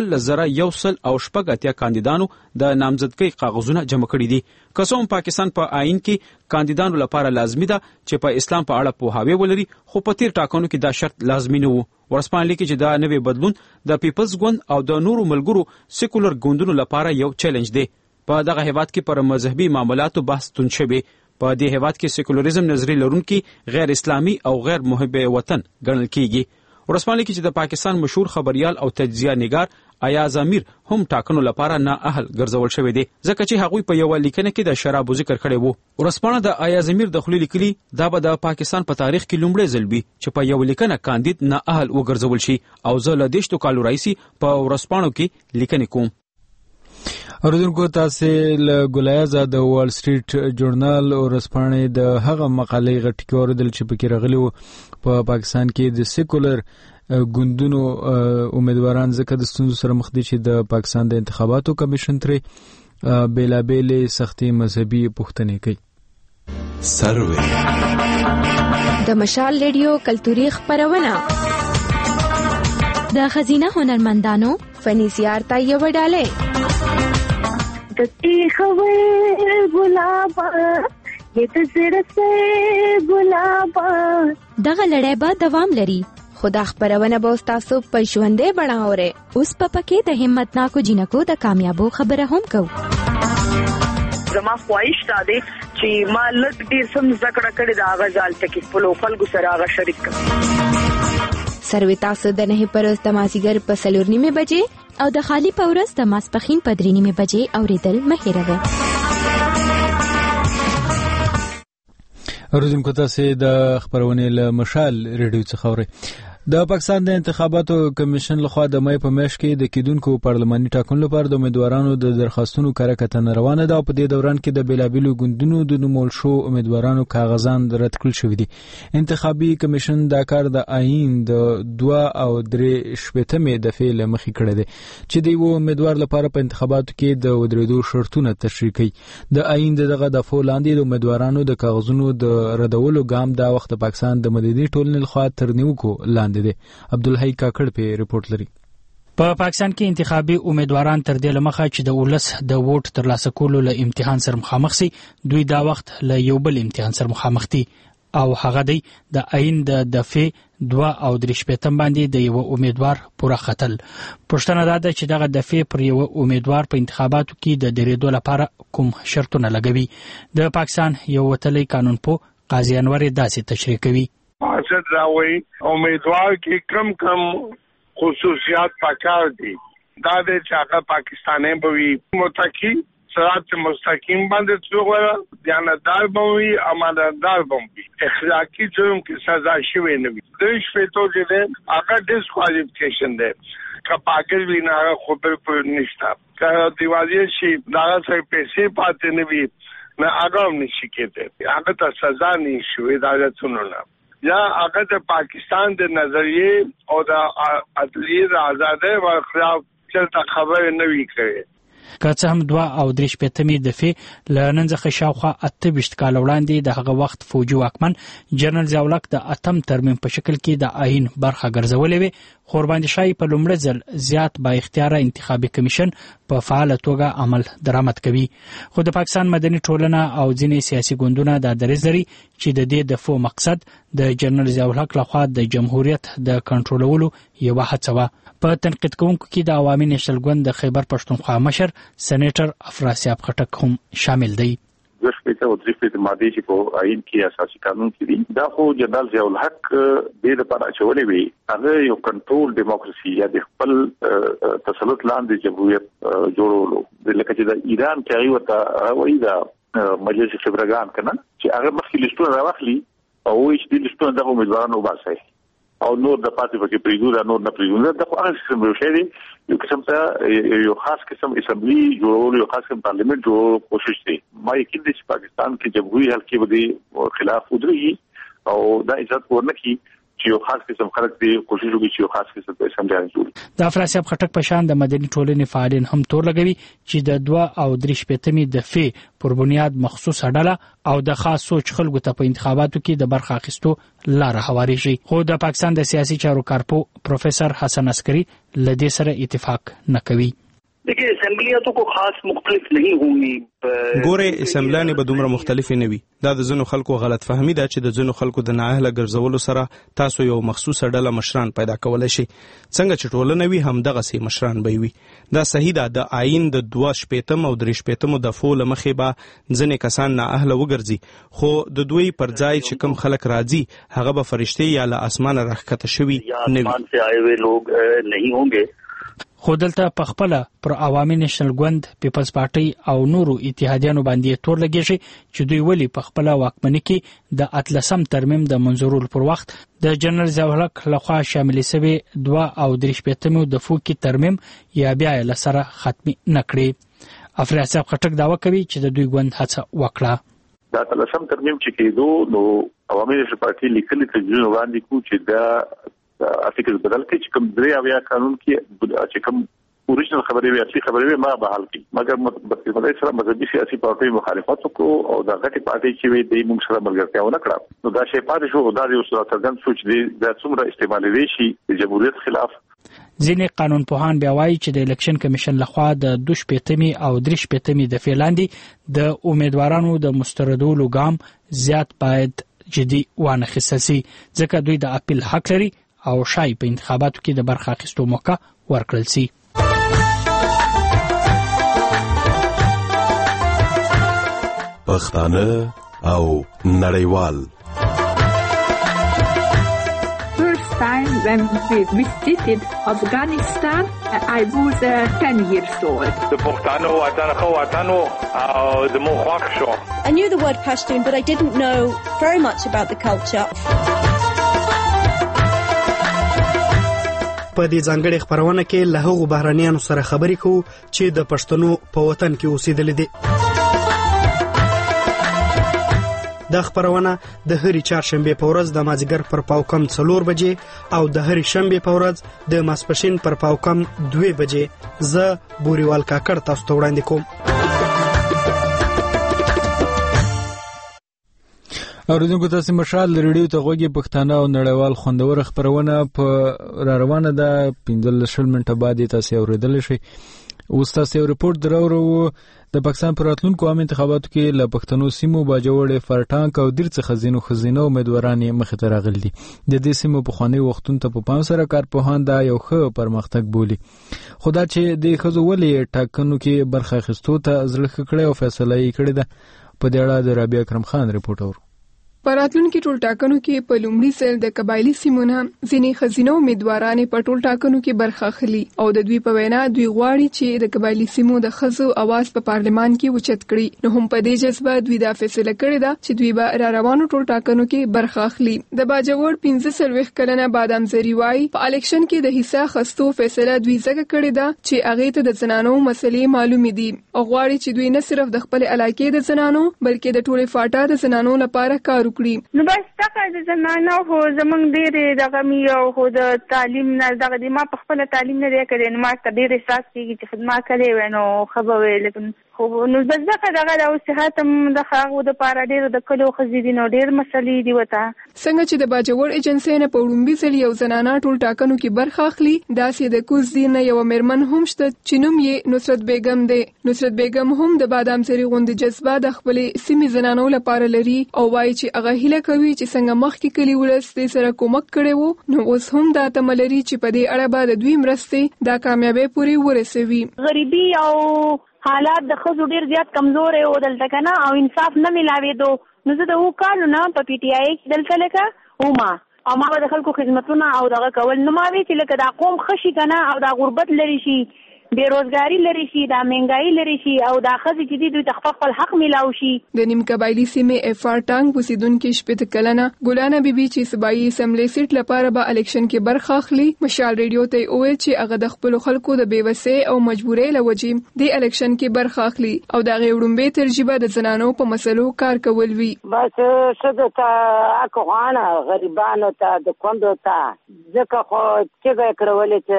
[SPEAKER 10] 1,180 کاندیدانو د نامزدګۍ کاغذونه جمع کړي دي. کوم پاکستان په آئین کې کاندیدانو لپاره لازمي ده چې په اسلام په اړه پوهاوی ولري خو په تیر ټاکنو کې دا شرط لازمي نه و. ورځپاڼه لیکي چې دا نوې بدلون د پیپلز ګوند او د نورو ملګرو سیکولر ګوندونو لپاره یو چیلنج دی. په دغه هیواد کې پر مذهبي معاملاتو بحث تون شوی. په دې هیواد کې سیکولریزم نظریه لرونکي غیر اسلامي او غیر محب وطن ګڼل کیږي. ورځپاڼه لیکي چې د پاکستان مشهور خبريال او تجزیه نگار ایاز امیر هم ټاکنو لپاره نه اهل ګرځول شوی دی ځکه چې هغوی په یو لیکنه کې د شرابو ذکر کړی وو. ورسپانه د ایاز امیر د خولي لیکلي دا به د پاکستان په تاریخ کې لومړی ځل وي چې په یو لیکنه کاندید نه اهل وګرځول شي او زه له 10 کالو راځي په ورسپانو کې لیکنې کوم.
[SPEAKER 1] اوردونکو تاسو له ګلایزه د وال سټریټ جورنال او رسپانې د هغه مقالې غټ کې اوردل چې پکې راغلی وو په پاکستان کې د سیکولر ګوندونو امیدواران ځکه د ستونزو سره مخ دي چې د پاکستان د انتخاباتو کمیشن ترې بیلابېلې سختي مذهبي پوښتنې کوي.
[SPEAKER 11] سروې د مشال ریډیو کلتوري خبرونه د خزینه هنرمندانو فني سیارتا یو ډاله دتی خوي ګلابا یت زړه سه ګلابا دغه لړۍ به دوام لري. خدا خبرونه به تاسو په ژوندې بڼاوره اوس په پکې د همت ناکو جنکو د کامیابو خبره هم کو.
[SPEAKER 12] زما خواهش ده چې ما لږ ډیر سم ذکر کړی دا غزال ته کې په لوکل ګسراغه شریک کړم.
[SPEAKER 11] سروي تاسو د نه پروز د مازیګر په 4:30 بجې او د خالی پورس د ماسپخین په 3:30 بجې اوریدل مهیروي.
[SPEAKER 1] اوریدونکو تاسو د خبرونه له مشال ریډیو څخه اورئ. د پاکستان د انتخاباتو کمیشن لخوا د مې په میاشت کې د کیدونکو پارلماني ټاکنو لپاره د امیدوارانو د درخواستونو کارکتنه روانه ده او په دې دوران کې د بیلابیلو ګوندونو د نومول شو امیدوارانو کاغذان رد کړل شوی دي. انتخابي کمیشن دا کار د آئین د 2 او 3 شپږمې دفعې لمخې کړی دی چې د یو امیدوار لپاره په انتخاباتو کې د ودرېدو شرطونه تشریح کړي. د آئین دغه دفعو لاندې د امیدوارانو د کاغذونو د ردولو ګام دا وخت د پاکستان د مدني ټولنې لخوا تر نیوکو لاندې دی. عبدالحی کاکړ په ریپورت لري.
[SPEAKER 13] په پاکستان کې انتخابي امیدواران تر دې لمخه چې د ولس د ووټ ترلاسه کولو له امتحان سره مخامخ سي دوی دا وخت له یو بل امتحان سره مخامخ دي او هغه دی د آئین د دفعې 2 او 3 شپږم باندې د یو امیدوار پوره خطل. پښتنه دا ده چې دغه دفعې پر یو امیدوار په انتخاباتو کې د درېدو لپاره کوم شرطونه لګوي. د پاکستان یو وتلی قانونپوه قاضي انور داسې تشریح کوي.
[SPEAKER 14] مقصد راوي امیدوار کې کم خصوصیات پکار دي دا د چاغه پاکستاني بوي متکی صراط مستقیم باندې څوغه دیانتدار بوي امانتدار بوي اخلاقی جرم کې سزا شوی نه وي. د شپېتو چې هغه ډیسکوالیفیکیشن ده کپاګل وینا خبر پر نشتا که دیوالي شي دا څه پیسې پاتې نه وي نه هغه نشي کېده هغه ته سزا نه شوی دا څنګه یا هغه د پاکستان د نظریه او د عدلیه د آزادۍ او خلاف څه خبره نه وی کړي.
[SPEAKER 13] که څه هم 2 او 3 شپږمې دفعې له نن څخه شاوخوا 28 کال وړاندې د هغه وخت فوجي واکمن جنرال ضیاءالحق د اتم ترمیم په شکل کې د آئین برخه ګرځولې وي. خورباندي شاهي په لومړي ځل زیات با اختیار انتخابي کمیشن په فعال توګه عمل درآمد کوي. خو د پاکستان مدني ټولنه او ځینې سیاسي ګوندونه د درې لري چې د دې دفعو مقصد د جنرال ضیاءالحق لخوا د جمهوریت د کنټرولولو یو هڅه وه. په تنقید کوونکو کې د عوامي نېشنل ګوند د خیبر پښتونخوا مشر سېنیټر افراسیاب خټک هم شامل دی.
[SPEAKER 9] د شپږ او درې شپږ ماده چې په آئین کې اساسي قانون کې دي دا خو جنرال ضیاءالحق د لپاره چولې وي هغه یو کنټرول دیموکراسي یا د خپل تسلط لاندې جمهوریت جوړولو لکه چې د ایران کې هغه ورته وایي دا مجلس خبرګان کنه چې هغه مخکې لیستونه راوخلي او چې د لیستونه د امیدوارانو وباسي او نور د پاتې پکې پریږدو نور نه پریږدو دا خو هغه سیستم یو شی دی یو قسم ته یو خاص قسم اسمبلی جوړول یو خاص قسم پارلیمنت جوړول کوشش دی. ما یقین دی چې پاکستان کې جمهوریت حل کې بده خلاف ودرېږي او دا عزت ورنکي چې یو خاص قسم خلک دی کوشش وکړي چې یو خاص قسم په اسمبلی جوړ.
[SPEAKER 13] د افراسیاب خټک په شان د مدني ټولنې فعالین هم تور لګوي چې د 2 او 3 شپږمې دفعې پر بنیاد مخصوصه ډله او د خاص سوچ خلکو ته په انتخاباتو کې د برخه اخیستو لار هواري شي. خو د پاکستان د سیاسي چارو کارپو پروفیسر حسن عسکری لدې سره اتفاق نه کوي.
[SPEAKER 15] देखिए اسمبلیاتو کو خاص مختلف نہیں ہوئی
[SPEAKER 16] ګوره اسمبلیانې به دومره مختلفې نه وي. دا د ځینو خلکو غلط فهمي ده چې د ځینو خلکو د نااهله ګرځولو سره تاسو یو مخصوصه ډله مشران پیدا کولای شي. څنګه چې ټولنه وي هم دغه سي مشران به وي. دا صحیح ده. د آئین د 2 شپږم او 3 شپږم دفعو لمخې به ځینې کسان نااهله وګرځي خو د دوی پر ځای چې کوم خلک راځي هغه به فرشتي یا له اسمانه راښکته شوي نه وي.
[SPEAKER 13] خو دلته په خپل پر عوامي نېشنل ګوند پیپلز پارټي او نورو اتحادیانو باندې تور لګیږي چې دوی ولې په خپل واکمنۍ کې د 18 ترمیم د منظورولو پر وخت د جنرال ضیاءالحق لخوا شامل شوی 2 او 3 دفعو کې ترمیم یا بیا له سره ختمي نکړي. افریاد صاحب خټک داوا کوي چې د دوی ګوند هڅه وکړه
[SPEAKER 9] دا تلسم ترمیم چې کېدو نو عوامي نېشنل پارټي لیکلي تجویز وړاندې کو چې دا ارتیکل بدل کې چې کوم درې اویا قانون کې چې کوم اوریجنل خبرې وي اصلي خبرې وي ما بحال کی مګر مطلب سره مذهبي سیاسي پارټي مخالفت وکړو او دا غټي پارټي چې وي د موږ سره ملګرتیا ونه کړه نو دا شی پاتې شو دا یو څه څرګند سوچ دی دا څومره استعمالوي شي د جمهوریت خلاف.
[SPEAKER 13] ځینې قانون پوهان بیا وایي چې د الیکشن کمیشن لخوا د 2 او 3 د فعلاندې د امیدوارانو د مستردولو ګام زیات باید جدي وانه خصاصي ځکه دوی د اپیل حق لري او شای په انتخاباتو کې د برخه اخیستو موقع ورکړل سي.
[SPEAKER 17] پښتانه او نړیوال.
[SPEAKER 18] First time when we visited Afghanistan, I was 10 years old.
[SPEAKER 7] The پښتانه وطن خو وطن او د مو خوښ شو.
[SPEAKER 19] I knew the word Pashtun, but I didn't know very much about the culture.
[SPEAKER 20] په دې ځانګړي خبرونه کې له هغو بهرانيانو سره خبرې کوو چې د پښتنو په وطن کې اوسېدل دي. دا خبرونه د هرې چهارشنبه په ورځ د مازیګر پر پاوکم 4 بجې او د هرې شنبه په ورځ د ماسپښین پر پاوکم 2 بجې زه بوريوال کاکړ تاسو ته وړاندې کوم.
[SPEAKER 1] اوریدونکو تاسو مشال ریډیو ته غوږی پښتانه او نړیوال خوندور خبرونه په را روانه ده 15 منټه بعد تاسو اوریدل شي. اوس تاسو ریپورت درورو د پاکستان پر راتلونکو عام انتخاباتو کې له پښتنو سیمو باجوړې فرټانک او ډیر څه خزینو امیدواران مخې ته راغلي دي. د دې سیمو په خواني وختونو ته په پام سره کارپوهان دا یو ښه پرمختګ بولي. خدا چې د خزو ولې ټاکنو کې برخه اخیستو ته ځړخ کړي او فیصله یې کړې ده. په دې اړه د رابعه اکرم خان ریپورت اورو.
[SPEAKER 21] په راتلونکي ټول ټاکنو کې په لومړي ځل د قبایلی سیمونه ځینې خزینو امیدواران په ټول ټاکنو کې برخه اخلي او د دوی په وینا دوی غواړي چې د قبایلی سیمو د خزو اواز په پارلمان کې اوچت کړي. نو هم په دې جذبه دوی دا فیصله کړې ده چې دوی به را روانو ټول ټاکنو کې برخه اخلي. د باجوړ 15 کلنه بادام زری وای په الیکشن کې د حصہ خستو فیصله دوی ځکه کړې ده چې هغه ته د زنانو مسلې معلومې دي او غواړي چې دوی نه صرف د خپل علاقې د زنانو بلکې د ټولې فاټا د زنانو لپاره کار
[SPEAKER 22] نو بس تاکه د زنانو خو زمونږ ډېرې دغه مې او خو د تعلیم نه دغه د ما په خپل تعلیم نه دی کړی نو ما ته ډېر احساس کېږي چې خدمت کړی وای نو ښه به وی لیکن خو نو بس دغه د صحت هم د هغو دپاره ډېر د کلیو ښځې دي نو ډېر مسلې دي ورته.
[SPEAKER 21] څنګه چې د باجوړ ایجنسۍ نه په وړومبي ځل یو زنانه ټول ټاکنو کې برخه اخلي داسې د کوز دین نه یوه مېرمن هم شته چې نوم یې نصرت بیګم دی. نصرت بیګم هم د بادام زری غوندې جذبه د خپلې سیمې زنانو لپاره لري او وایي چې هغه هیله کوي چې څنګه مخکې کلي ولس دې سره کومک کړی وو نو اوس هم دا تمه لري چې په دې اړه به د دوی مرستې دا کامیابۍ پورې ورسوي.
[SPEAKER 22] غریبي او حالات د ښځو ډېر زیات کمزورې و دلته که نه او انصاف نه میلاوېدو نو زه د 2 کالو نه په پی ټي آی کې دلته لکه وما او ما به د خلکو خدمتونه او دغه کول نو ما وی چې لکه دا قوم ښه شي که نه او دا غربت لري شي بیروزګاری لري شي دا مهنګایي لري شي او دا ښځې چې دي دوی ته خپل حق میلاو شي.
[SPEAKER 21] د نیم قبایلي سیمې افارټانګ اوسیدونکي 18 کلنه ګلانه بیبي چې صوبایي اسمبلی سیټ لپاره به الیکشن کې برخه اخلي مشال ریډیو ته وویل چې هغه د خپل خلکو د بیوسۍ او مجبورۍ له وجې د الیکشن کې برخه اخلي او د هغې وړومبۍ ترجیبه د زنانو په مسلو کار کول وي.
[SPEAKER 23] بس ښځو ته اکوانه غریبانو ته د کونډو ته ځکه خو چغه یې کړولې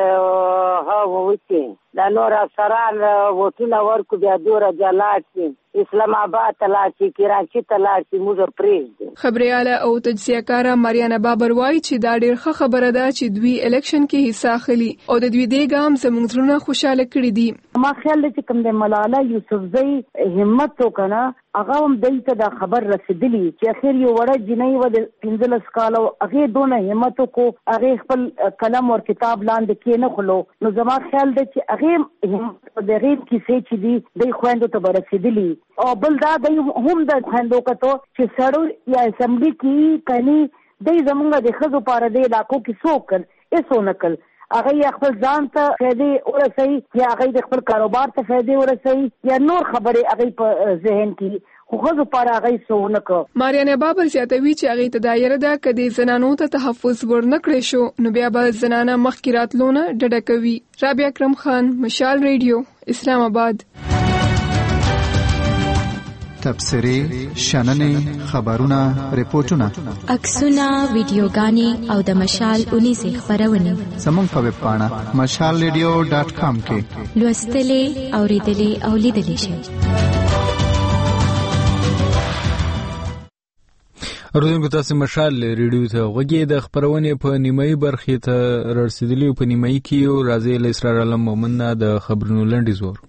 [SPEAKER 23] چې هغه وکړي دا نور افسران ووټونه ورکو بیا دوره جلات شي اسلام آباد ته لاړ شي کراچي ته لاړ شي موږ پرېږدو.
[SPEAKER 21] خبریاله او تجزیهکاره ماریانا بابر وایي چې دا ډېر ښه خبره ده چې دوی الیکشن کې حصه اخلي او د دوی دې ګام زموږ زړونه خوشحاله کړي دي.
[SPEAKER 23] ما خیال دی چې کوم د ملاله یوسفزۍ همت وکړه هغه هم دوی ته دا خبر رسېدلی چې اخر یو وړه جنۍ وه د 15 کالو هغې دونه همت وکړو هغې خپل قلم ور کتاب لاندې کېنښلو نو زما خیال دی چې هغې د هغې کیسې چې دي دوی خویندو ته به رسېدلي او بل دا دوی هم د خویندو کتو چې سړو یا اسمبلي کې کني دوی زمونږ د ښځو پاره د علاقو کې څه وکړل هېڅ ونه کړل هغه خپل ځان ته فائدې ورسوي یا هغه د خپل کاروبار ته فائدې ورسوي یا نور خبرې هغه په ذهن کې خو خو پر هغه څونه کو.
[SPEAKER 21] ماریانه بابا زیاتوي چې هغه ته دایره ده کدي زنانو ته تحفظ ورنکړي شو نو بیا به زنانه مخکې راتلونه ډډه کوي. رابعه اکرم خان، مشال ریډیو، اسلام آباد.
[SPEAKER 2] تبصرې، شننې، خبرونه، ریپورتونه،
[SPEAKER 6] عکسونه، ویډیوګانې او د مشال 19 خبرونه
[SPEAKER 2] زموږ په ویب پاڼه mashalradio.com کې
[SPEAKER 6] لوستلې، اوریدلې او لیدلې شئ.
[SPEAKER 1] اردوونکو تاسو مشال ریډیو ته غوږی د خبرونې په نیمایي برخې ته رسیدلی په نیمایي کې یو راځي له اسرار علم مومن د خبرونو لنډیز ور.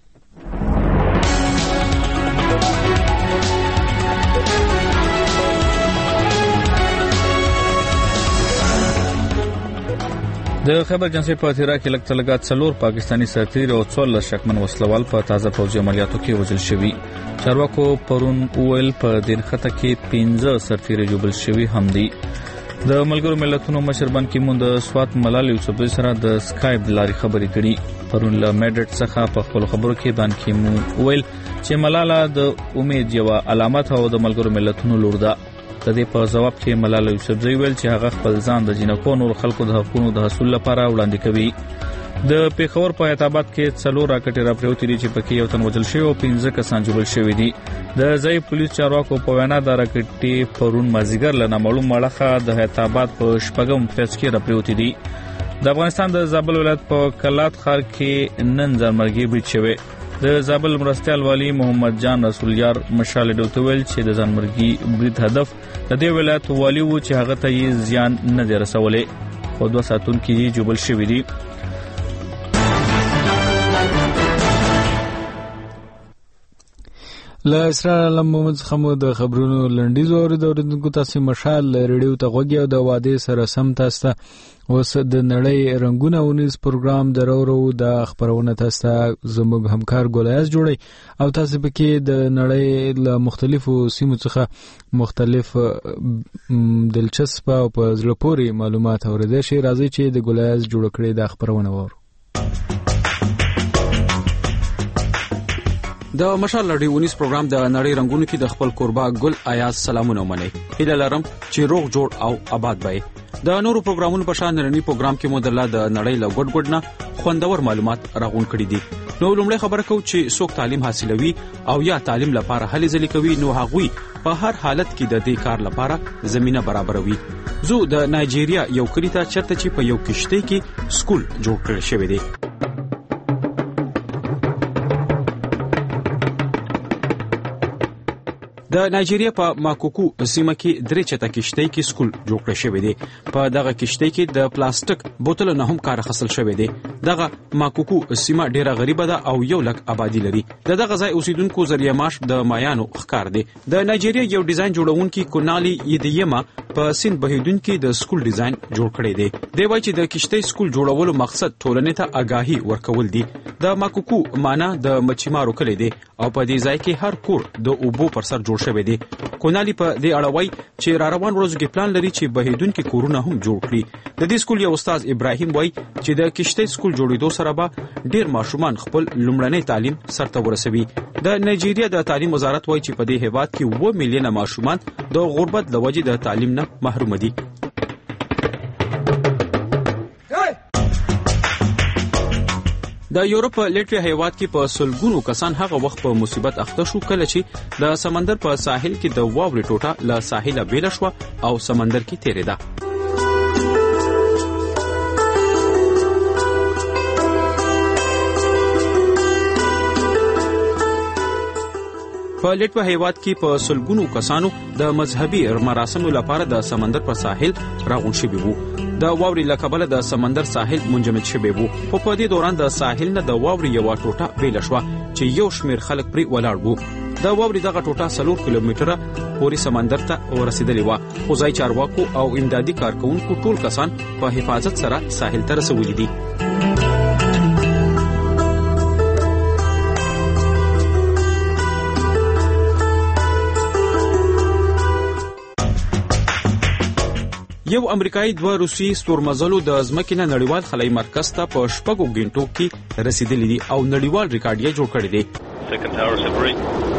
[SPEAKER 1] د خبر اجنسی په تیرا کې لګتلګات څلور پاکستانی سرتیر او 14 شکمن وسلوال په تازه پوځي عملیاتو کې وژل شوي. چارواکو پرون اویل په دین خطه کې 15 سرتیر جوړل شوي هم دي. د ملګرو ملتونو مشر بان کی مون د سوات ملال یوسف سره د سکایپ لاري خبرې کړي. پرون له میډټ څخه په خپل خبرو کې بان کی مون اویل چې ملاله د امید یو علامت او د ملګرو ملتونو لور ده. د دې په جواب کې ملاله یوسفزئی ویل چې هغه خپل ځان د جنکو نور خلکو د حقوقو د حصول لپاره وړاندې کوي. د پیښور په ایتابات کې څلور راکټي راپریوتي چې پکې یو تن وژل شوی او 15 کسان جوړل شوی دي. د ځای پولیس چارواکو په وینا د راکټي پرون مازیګر له نامعلوم مړخه د ایتابات په شپږم فیز کې راپریوتي دي. د افغانستان د زابل ولایت په کلات ښار کې نن ځانمرګي بریټ شوی. د زابل مرستيال والی محمد جان رسول یار مشال ډوتویل چې د ځانمرګي برید هدف د دې ولایت والی و چې هغه ته یې زیان نه دی رسولې خو 2 ساعتون کې جوړل شوی دی. له اسرار علم محمد خمو د خبرونو لنډیز اوریدونکو تاسو مشال ریډیو ته غوږی او د واده سره سم تاسو اوس د نړۍ رنگونه ونیس پروګرام درورو د خبرونه تاسو زموږ همکار ګولیاس جوړي او تاسو پکې د نړۍ له مختلفو سیمو څخه مختلف دلچسپ او په زړه پورې معلومات اوریدل شي. راځي چې د ګولیاس جوړ کړي د خبرونه وره.
[SPEAKER 10] د مشال لړیونیس پروګرام د نړۍ رنگونو کې د خپل قربا ګل آیاز سلامونه ومني. هیله لرم چې روغ جوړ او آباد وي. د نورو پروګرامونو په شان نړۍ پروګرام کې مودله د نړۍ له ګډ نه خوندور معلومات راغون کړي دي. نو لومړی خبره کوم چې څوک تعلیم حاصلوي او یا تعلیم لپاره هلې ځلې کوي نو هغوی په هر حالت کې د دې کار لپاره زمينه برابروي. زه د نایجیریا یو کلی ته چرته چې په یو کشته کې سکول جوړ کړی شوی دی. د نایجیریا په ماکوکو سیمه کې درې چته کشتۍ کې سکول جوړ کړی شوی دی. په دغه کشتۍ کې د پلاستیک بوتل نه هم کار اخیستل شوی دی. دغه ماکوکو سیمه ډیره غریبه ده او 1 لک آبادی لري. دغه ځای اوسیدونکو ذریعہ معاش د مایانو ښکار دی. د نایجیریا یو ډیزاین جوړونکي کونالي یدیما په سند بهیدونکو د سکول ډیزاین جوړ کړی دی. دی وایي چې د کشتۍ سکول جوړولو مقصد ټولنې ته آگاهی ورکول دي. د ماکوکو معنی د مچیمارو کلی دی او په دې ځای کې هر کور د اوبو پر سر جوړ شوی دی. کونالي په دې اړه وایي چې را روان ورځو کې پلان لري چې بهیدونکو کورونه هم جوړ کړي. د دې سکول یو استاد ابراهیم وایي چې د کشتۍ سکول جوړېدو سره به ډیر ماشومان خپل لومړنی تعلیم سرته ورسوي. د نایجیریا د تعلیم وزارت وایي چې په دې هیواد کې 1 میلیونه ماشومان د غربت د وجې د تعلیم نه محروم دي. د یورپ لټوي هیواد کې په سلګونو کسان هغه وخت په مصیبت اخته شو کله چې د سمندر په ساحل کې د واورې ټوټه له ساحله بیل شو او سمندر کې تیرېده. په لټوي هیواد کې په سلګونو کسانو د مذهبي مراسمو لپاره د سمندر په ساحل راغون شوي وو. د واوري له کبله د سمندر ساحل منجمد شوی وو. په دې دوران د ساحل نه د واوري یو ټوټه بیل شو چې یو شمیر خلک پرې ولاړ وو. د واوري دغه ټوټه 4 کیلومتره پورې سمندر ته ورسېدلې و. خو ځای چارواکو او امدادي کارکونکو ټول کسان په حفاظت سره ساحل ته رسولي دي. یو امریکایي 2 روسي ستورمزلو د ځمکې نه نړیوال خلای مرکز ته په 6 غنټو کې رسیدلي دي او نړیوال ریکارډ یې جوړ کړی دی.
[SPEAKER 7] Second tower separate.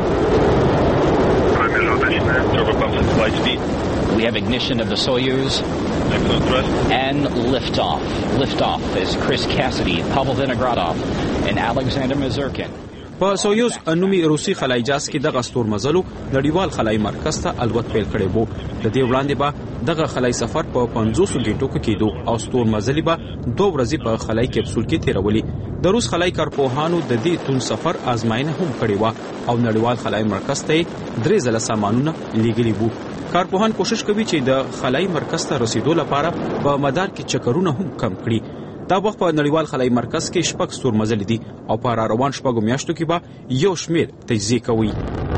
[SPEAKER 7] Turbo pumps at flight speed.
[SPEAKER 3] We have ignition of the Soyuz.
[SPEAKER 7] Excellent thrust.
[SPEAKER 3] And liftoff. Liftoff is Chris Cassidy, Pavel Vinogradov, and Alexander Mazurkin.
[SPEAKER 10] په سویوز نومي روسي خلای جاز کې دغه ستورمزلو نړیوال خلای مرکز ته الوت پیل کړی وو. د دې وړاندې به دغه خلای سفر په 500 غنټو کې کېدو او ستورمزلي به 2 ورځې په خلای کپسول کې تیرولې. د روس خلای کارپوهانو د دې تون سفر آزماینه هم کړې و او نړیوال خلای مرکز ته 3 ځله سامانونه لیږلي وو. کارپوهان کوشش کوي چې د خلای مرکز ته رسیدو لپاره په مدار کې چکرونه هم کم کړي. دا وخت په نړیوال خلای مرکز کې 6 ستورمزلي دي او په روان 6 میاشتو کې به یو شمیر تجزیه کوي.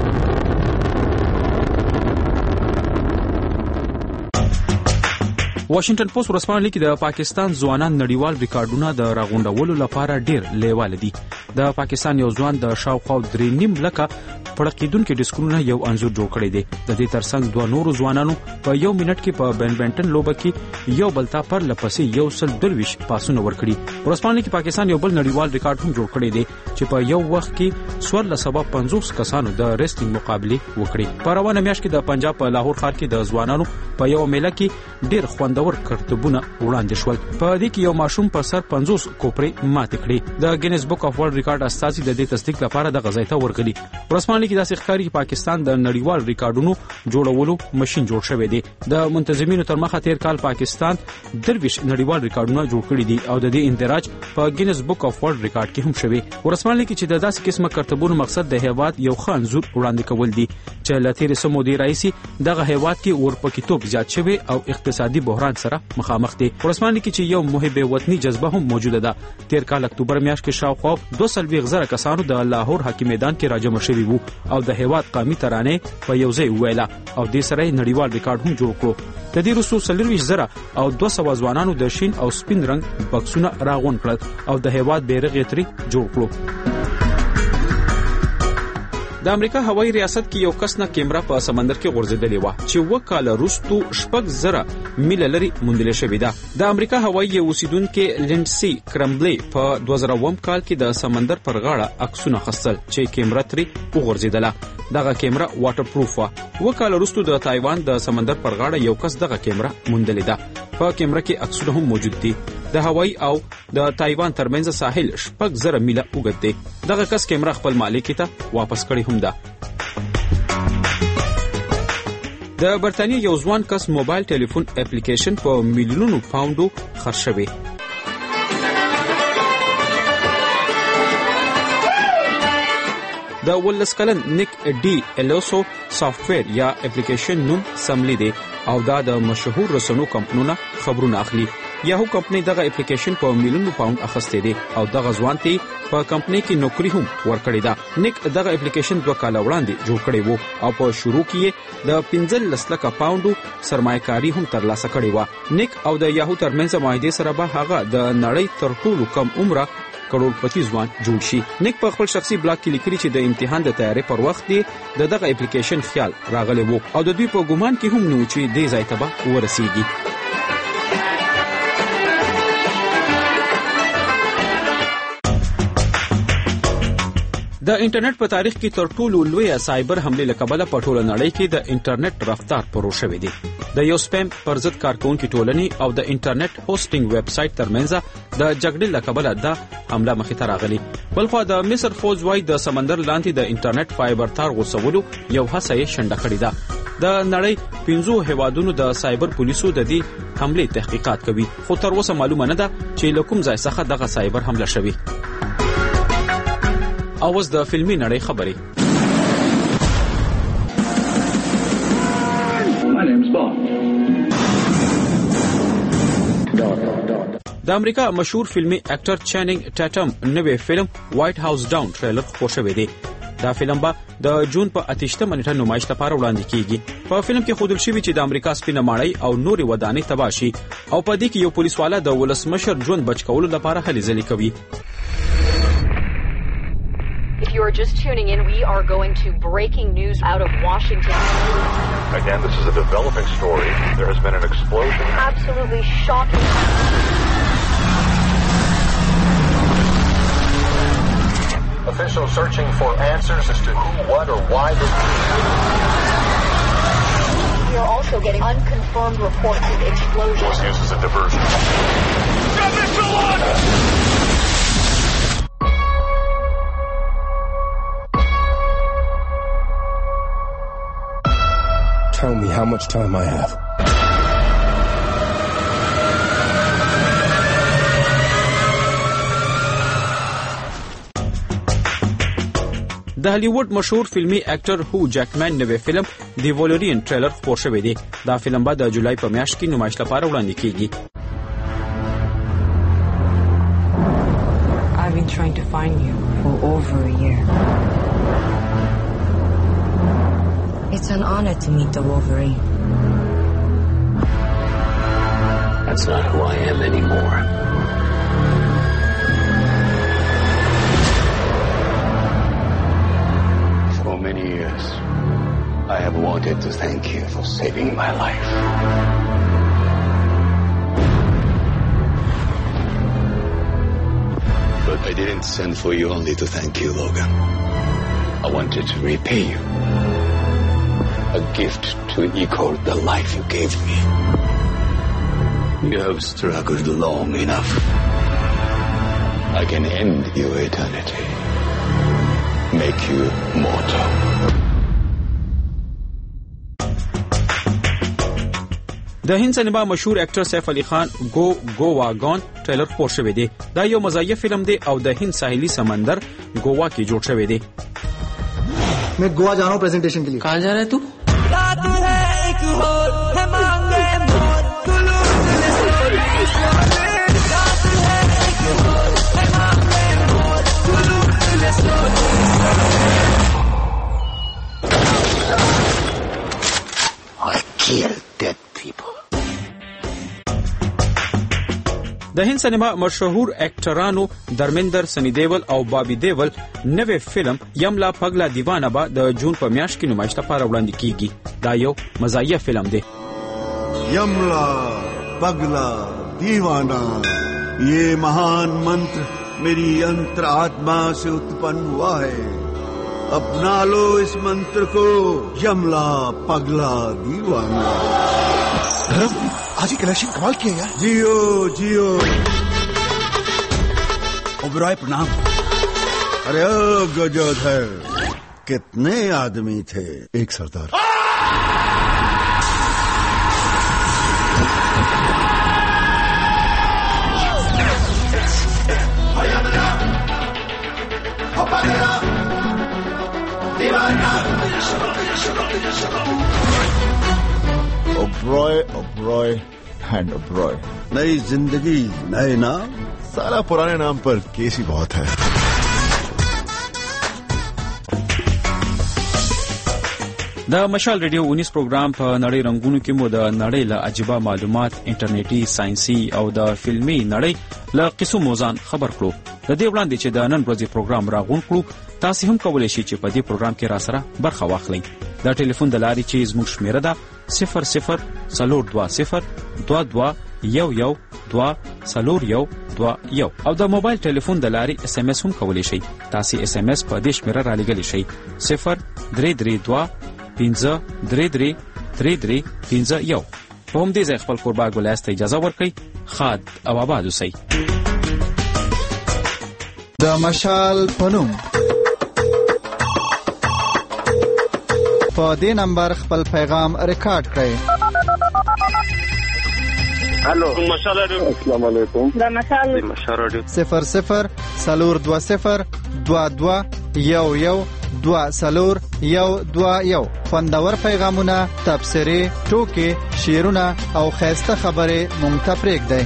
[SPEAKER 10] واشنگټن پوسټ ورسپانه لیکي د پاکستان ځوانان نړیوال ریکارډونه د راغونډولو لپاره ډیر لیواله دي. د پاکستان یو ځوان د شاوخوا 3.5 لکه پړقیدونکو ډیسکونو یو انځور جوړ کړی دی. د دې ترڅنګ 2 نورو ځوانانو په 1 منټ کې په بیډمنټن لوبه کې یو بلتا پر لپسې 122 پاسونه ورکړي. ورسپانه لیکي پاکستان یو بل نړیوال ریکارډ هم جوړ کړی دی چې په یو وخت کې 1450 کسانو د ریسلینګ مقابله وکړي. په روانه میاشت کې د پنجاب په لاهور ښار کې د ځوانانو په یو میله کې ډیر خوندور کرتبونه وړاندې شول. په دې کې یو ماشوم په سر 50 کوپرې ماتې کړې. د ګینز بک اف ورلد ریکارډ استازي د دې تصدیق لپاره د غزا ته ورغلي. ورسپانه لیکي د ښکاری پاکستان د نړیوال ریکارډونو جوړولو ماشين جوړ شوی دی. د منتظمینو تر مخه تیر کال پاکستان 23 نړیوال ریکارډونه جوړ کړي دي او د دې اندراج په ګینز بک اف ورلد ریکارډ کې هم شوی. ورسپانه لیکي چې د داسې قسمه کرتبونو مقصد د هیواد یو خانزور وړاندې کول دي چې لاتیر سمودي رئیسي دغه هیواد کې ورپکېتوب زیات شوی او اقتصادي بحران سره مخامخ دي. ورسپانه لیکي چې یو محب وطني جذبه هم موجوده ده. تیر کال اکتوبر میاشت کې شاوخوا 200,000 کسانو د لاهور حاکم میدان کې راجمع شوي وو او د هیواد قومي ترانه په یو ځای ویلا او د سره نړیوال ریکارډ هم جوړ کړو. د دې رسو 40,000 او 200 ځوانانو د شین او سپین رنگ بکسونه راغون کړل او د هیواد بیرغ یې تری جوړ کړو. د امریکا هوایي ریاست کې یو کس نه کیمرا په سمندر کې غورځېدلې و چې وکاله روستو 6,000 میل لري موندل شوې ده. د امریکا هوایي اوسیدونکو لینډسي کرمبلی په 2000 کال کې د سمندر پر غاړه عکسونه خصل چې کیمرا تری وغورځېدله. دغه کیمرا واټر پروف و. وکاله روستو د تایوان د سمندر پر غاړه یو کس دغه کیمرا موندلې ده. په کیمرا کې عکسونه هم موجود دي. د هوایي او د تایوان ترمنځ ساحل 6,000 میله اوږد دی. دغه کس کیمرا خپل مالک ته واپس کړی هم ده. د برتانیې یو ځوان کس موبایل ټلیفون اپلیکیشن په میلیونونو پاونډو خرڅ شوی. د ولس کلن نیک ډي الوسو سافټویر یا اپلیکیشن نوم سملی دی او دا د مشهور رسنیو کمپنیونو خبرونه اخلي. یاهو کمپنی دغه اپلیکیشن په میلیونو پاوند اخیسته دي او دغه ځوان ته په کمپنی کې نوکری هم ورکړې ده. نیک دغه اپلیکیشن 2 کال وړاندې جوړ کړی وو او په شروع کې د 15 لک پاوندو سرمایه‌کاري هم ترلاسه کړې و. نیک او د یاهو ترمنځ معاهده سره به هغه د نړۍ تر ټولو کم عمره کروڑپتی ځوان جوړ شي. نیک په خپل شخصي بلاګ کې لیکلي چې د امتحان د تیاری پر وخت دی دغه اپلیکیشن خیال راغلی وو او د دوی په ګومان کې هم نو چې دې ځای ته به ورسیږي. د انټرنیټ په تاریخ کې تر ټولو لوی سایبر حمله لکبله په ټوله نړۍ کې د انټرنیټ رفتار پرو شوې دي. د یو سپیم پر ضد کارکونکو ټولنې او د انټرنیټ هوسټینګ ویب سټ ترمنځ د جګړې لکبله د حمله مخې ته راغلي. بلخو د مصر فوج وايي د سمندر لاندې د انټرنیټ فایبر تار غوڅولو یو هڅه یې شنډه کړې ده. د نړۍ 15 هیوادونو د سایبر پولیسو د دې حمله تحقیقات کوي خو تر اوسه معلومه نه ده چې لکوم ځای څخه دغه سایبر حمله شوی. اوس د فلمي نړۍ خبرې. د امریکا مشهور فلمي اکټر چیننګ ټاټم نوې فلم وایټ هاوس ډاون ټریلر خپور شوی دی. دا فلم به د جون په 28 منټه نمایش لپاره وړاندې کیږي. په فلم کې ښودل شوی چې د امریکا سپینه ماڼۍ او نورې ودانۍ تباه شي او په دې کې یو پولیس والا د ولسمشر ژوند بچ کولو لپاره هلې ځلې کوي.
[SPEAKER 5] If you are
[SPEAKER 4] are just tuning in, we are going to breaking news out of Washington.
[SPEAKER 7] Again, this is a developing story. There has been an explosion.
[SPEAKER 4] Absolutely shocking.
[SPEAKER 7] Officials searching for answers as to who, what, or why this.
[SPEAKER 4] We are also getting unconfirmed reports of explosions.
[SPEAKER 7] Was used as a diversion.
[SPEAKER 17] Tell me how much time I have.
[SPEAKER 10] د هالیوډ مشهور فلمي اکټر هو جاکمن نوې فلم دی وولورین ټریلر خپور شوی دی. دا فلم به د جولای په میاشت کې نمایش لپاره وړاندې کیږي.
[SPEAKER 5] I've been trying to find you for over a year. It's an honor to meet the Wolverine.
[SPEAKER 8] That's not who I am anymore. For many years, I have wanted to thank you for saving my life. But I didn't send for you only to thank you, Logan. I wanted to repay you. A gift to equal the life you gave me. You have struggled long enough. I can end your eternity. Make you mortal.
[SPEAKER 10] د هند سینما مشهور اکټر سیف علي خان گوا گون ټریلر خپور شوی دی. دا یو مزاحیه فلم دی او د هند ساحلي سمندر گوا کې جوړ شوی دی.
[SPEAKER 24] मैं गोवा जा रहा हूँ प्रेजेंटेशन के लिए.
[SPEAKER 5] कहाँ जा रहा है तू?
[SPEAKER 8] I kill dead people.
[SPEAKER 10] د هند سینما مشهور اکټرانو درمندر سنی دیول او بابی دیول نوې فلم یملا پگلا دیوانه به د جون په میاشت کې نمایش لپاره وړاندې کیږي. دا یو مزاحیه فلم دی.
[SPEAKER 25] यमला पगला दीवाना ये महान मंत्र मेरी अंतर आत्मा से उत्पन्न हुआ है. अपना लो इस मंत्र को यमला पगला दीवाना.
[SPEAKER 24] आज ही कलेक्शन कमाल किया यार.
[SPEAKER 25] जियो जियो. ओबराय प्रणाम. अरे ओ गजोधर कितने आदमी थे?
[SPEAKER 17] एक सरदार.
[SPEAKER 25] ओब्रॉय एंड ओब्रॉय. नई जिंदगी नए नाम.
[SPEAKER 17] साला पुराने नाम पर केस ही बहुत है.
[SPEAKER 10] د مشال ریډیو 19 پروګرام په نړۍ رنگونو کې مو د نړۍ له عجيبه معلومات انټرنیټي ساينسي او د فلمي نړۍ له قصو موزان خبر کړو. د دې وړاندې چې د نن ورځې پروګرام راغون کړو تاسو هم کولای شئ چې په دې پروګرام کې را سره برخه واخلئ. دا ټلیفون د لارې چې زموږ شمیره ده 0042221122 او د موبایل ټلیفون د لارې اس ام اس هم کولای شئ. تاسو اس ام اس په دې شمیره را لګلی شئ 0332 15333351. په هم دې ځای خپل قربا ګولاست اجازه ورکړئ. خاد او آباد اوسئ.
[SPEAKER 2] د مشال پنوم په دې نمبر خپل پیغام ریکارډ کړئ.
[SPEAKER 14] هلو مشال رادیو. السلام علیکم.
[SPEAKER 22] د مشال
[SPEAKER 14] رادیو
[SPEAKER 2] 002022112021 خوندور پیغامونه، تبصرې، ټوکې، شعرونه او خیسته خبرې مونږ ته پرېږدئ.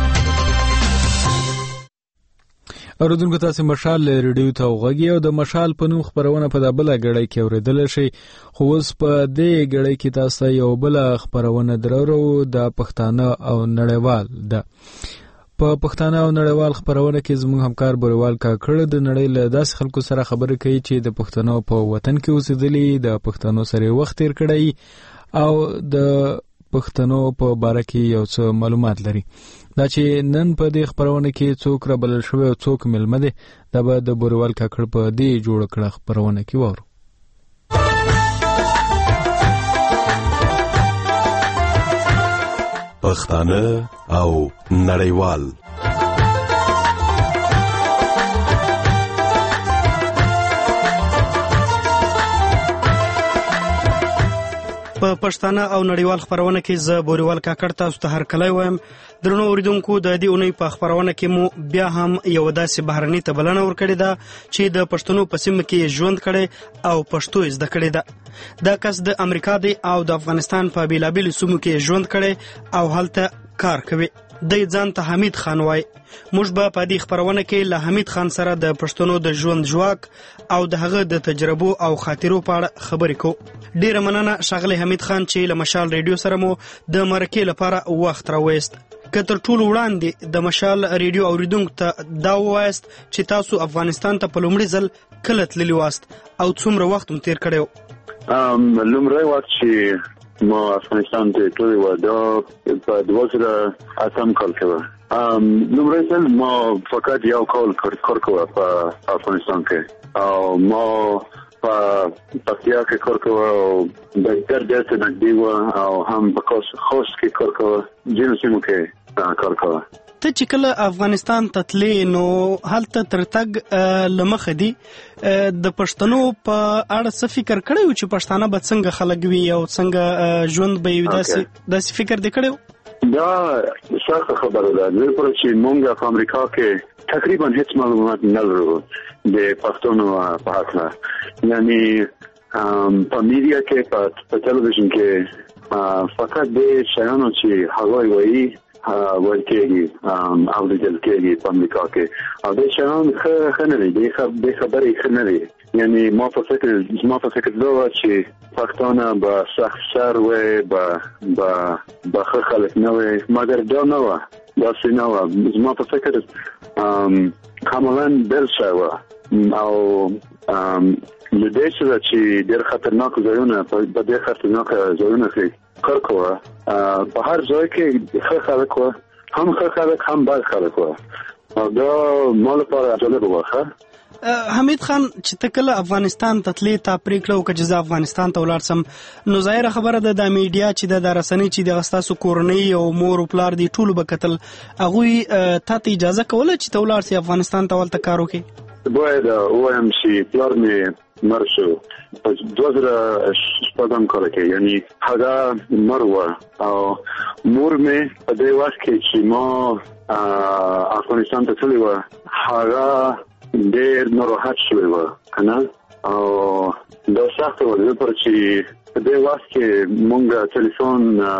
[SPEAKER 1] اوردونکو تاسو مشال ریډیو ته وغږی او د مشال په نوم خبرونه په دبله غړی کې اوریدل شي. خو اوس په دې غړی کې تاسو یو بل خبرونه درورو د پښتانه او نړیوال ده. په پښتانه او نړیوال خبرونه کې زموږ همکار بوریوال کاکړ د نړۍ له داسې خلکو سره خبرې کوي چې د پښتنو په وطن کې اوسېدلي، د پښتنو سره وخت تیر کړی او د پښتنو په باره کې یو څه معلومات لري. دا چې نن په دې خبرونه کې څوک را بلل شوی او څوک مېلمه دی، دا به د بوریوال کاکړ په دې جوړه کړه خبرونه کې واورو.
[SPEAKER 9] پښتانه او نړیوال.
[SPEAKER 20] په پښتانه او نړیوال خبرونه کې زه بوریوال کاکړ تاسو ته هرکلی وایم. درنو اوریدونکو، د دې اونۍ په خبرونه کې مو بیا هم یو داسې بهرني ته بلنه ورکړې ده چې د پښتنو په سیمه کې ژوند کړي او پښتو زده کړې ده. دا کس د امریکا دی او د افغانستان په بیلابیلو سیمو کې ژوند کړي او هلته کار کوي. دی ځان ته حمید خان وای. موږ به په دې خبرونه کې له حمید خان سره د پښتنو د ژوند ژواک او د هغه د تجربو او خاطرو په اړه خبرې کوو. ډیره مننه ښاغلی حمید خان چې له مشال ریډیو سره مو د مرکې لپاره وخت راوست. که تر ټولو وړاندې د مشال ریډیو اوریدونکو ته دا ووایاست چې تاسو افغانستان ته په لومړي ځل کله تللي واست او څومره وخت مو تیر کړی و؟
[SPEAKER 11] لومړی وخت چې ما افغانستان ته تللی و دا په 2008 کال کې و. لومړی ځل ما فقط یو کال کار کوه په افغانستان کې او ما په پکتیا کې کار کوه او بهتر ډېر ته نږدې و او هم په خوست کې کار کوه، ځینو سیمو کې کار کوه.
[SPEAKER 20] ته چې کله افغانستان ته تلې نو هلته تر تګ له مخه دي د پښتنو په اړه څه فکر کړی و چې پښتانه به څنګه خلک وي او څنګه ژوند به وي؟ داسې فکر دې کړی و؟
[SPEAKER 11] دا سخته خبره ده، ځکه چې موږ په امریکا کې تقریبا هیڅ معلومات نه لرو د پښتنو په هکله. یعنی په میډیا کې په تلویزیون کې فقط د شیانو چې هغوی وایي ویل کېږي او لیدل کېږي په امریکا کې او د شیان ښه نه دي، د خبرې ښه نه دي. یعنی ما په فکر دا و چې پښتانه به سخت سر وي، به ښه خلک نه وي، مګر دا نه وه، داسې نه وه. زما په فکر کاملا بل شی وه او له دې سره چې ډېر خطرناک ځایونه په ډېر خطرناک ځایونه کې کار کوه، په هر ځای کې ښه خلک وه، هم ښه خلک هم بد خلک وه او دا ما لپاره جالب وه.
[SPEAKER 20] حمید خان، چې ته کله افغانستان ته تلې تا پرېکړه وکړه چې زه افغانستان ته ولاړ سم، نو ظاهره خبره ده د میډیا چې د رسنۍ چې دغه ستاسو کورنۍ او مور او پلار دي ټولو به کتل، هغوی تا ته اجازه کوله چې ته ولاړ سې افغانستان ته هلته کار وکړې؟
[SPEAKER 11] باید ووایم چې پلار مې مړ شو په 2014 کال کې، یعنی هغه مړ و او مور مې په دې وخت کې چې ما افغانستان ته تللی وه هغه ډېر ناراحت شوی و که نه، او دا سخته وه ځکه چې په دې وخت کې مونږ تلیفون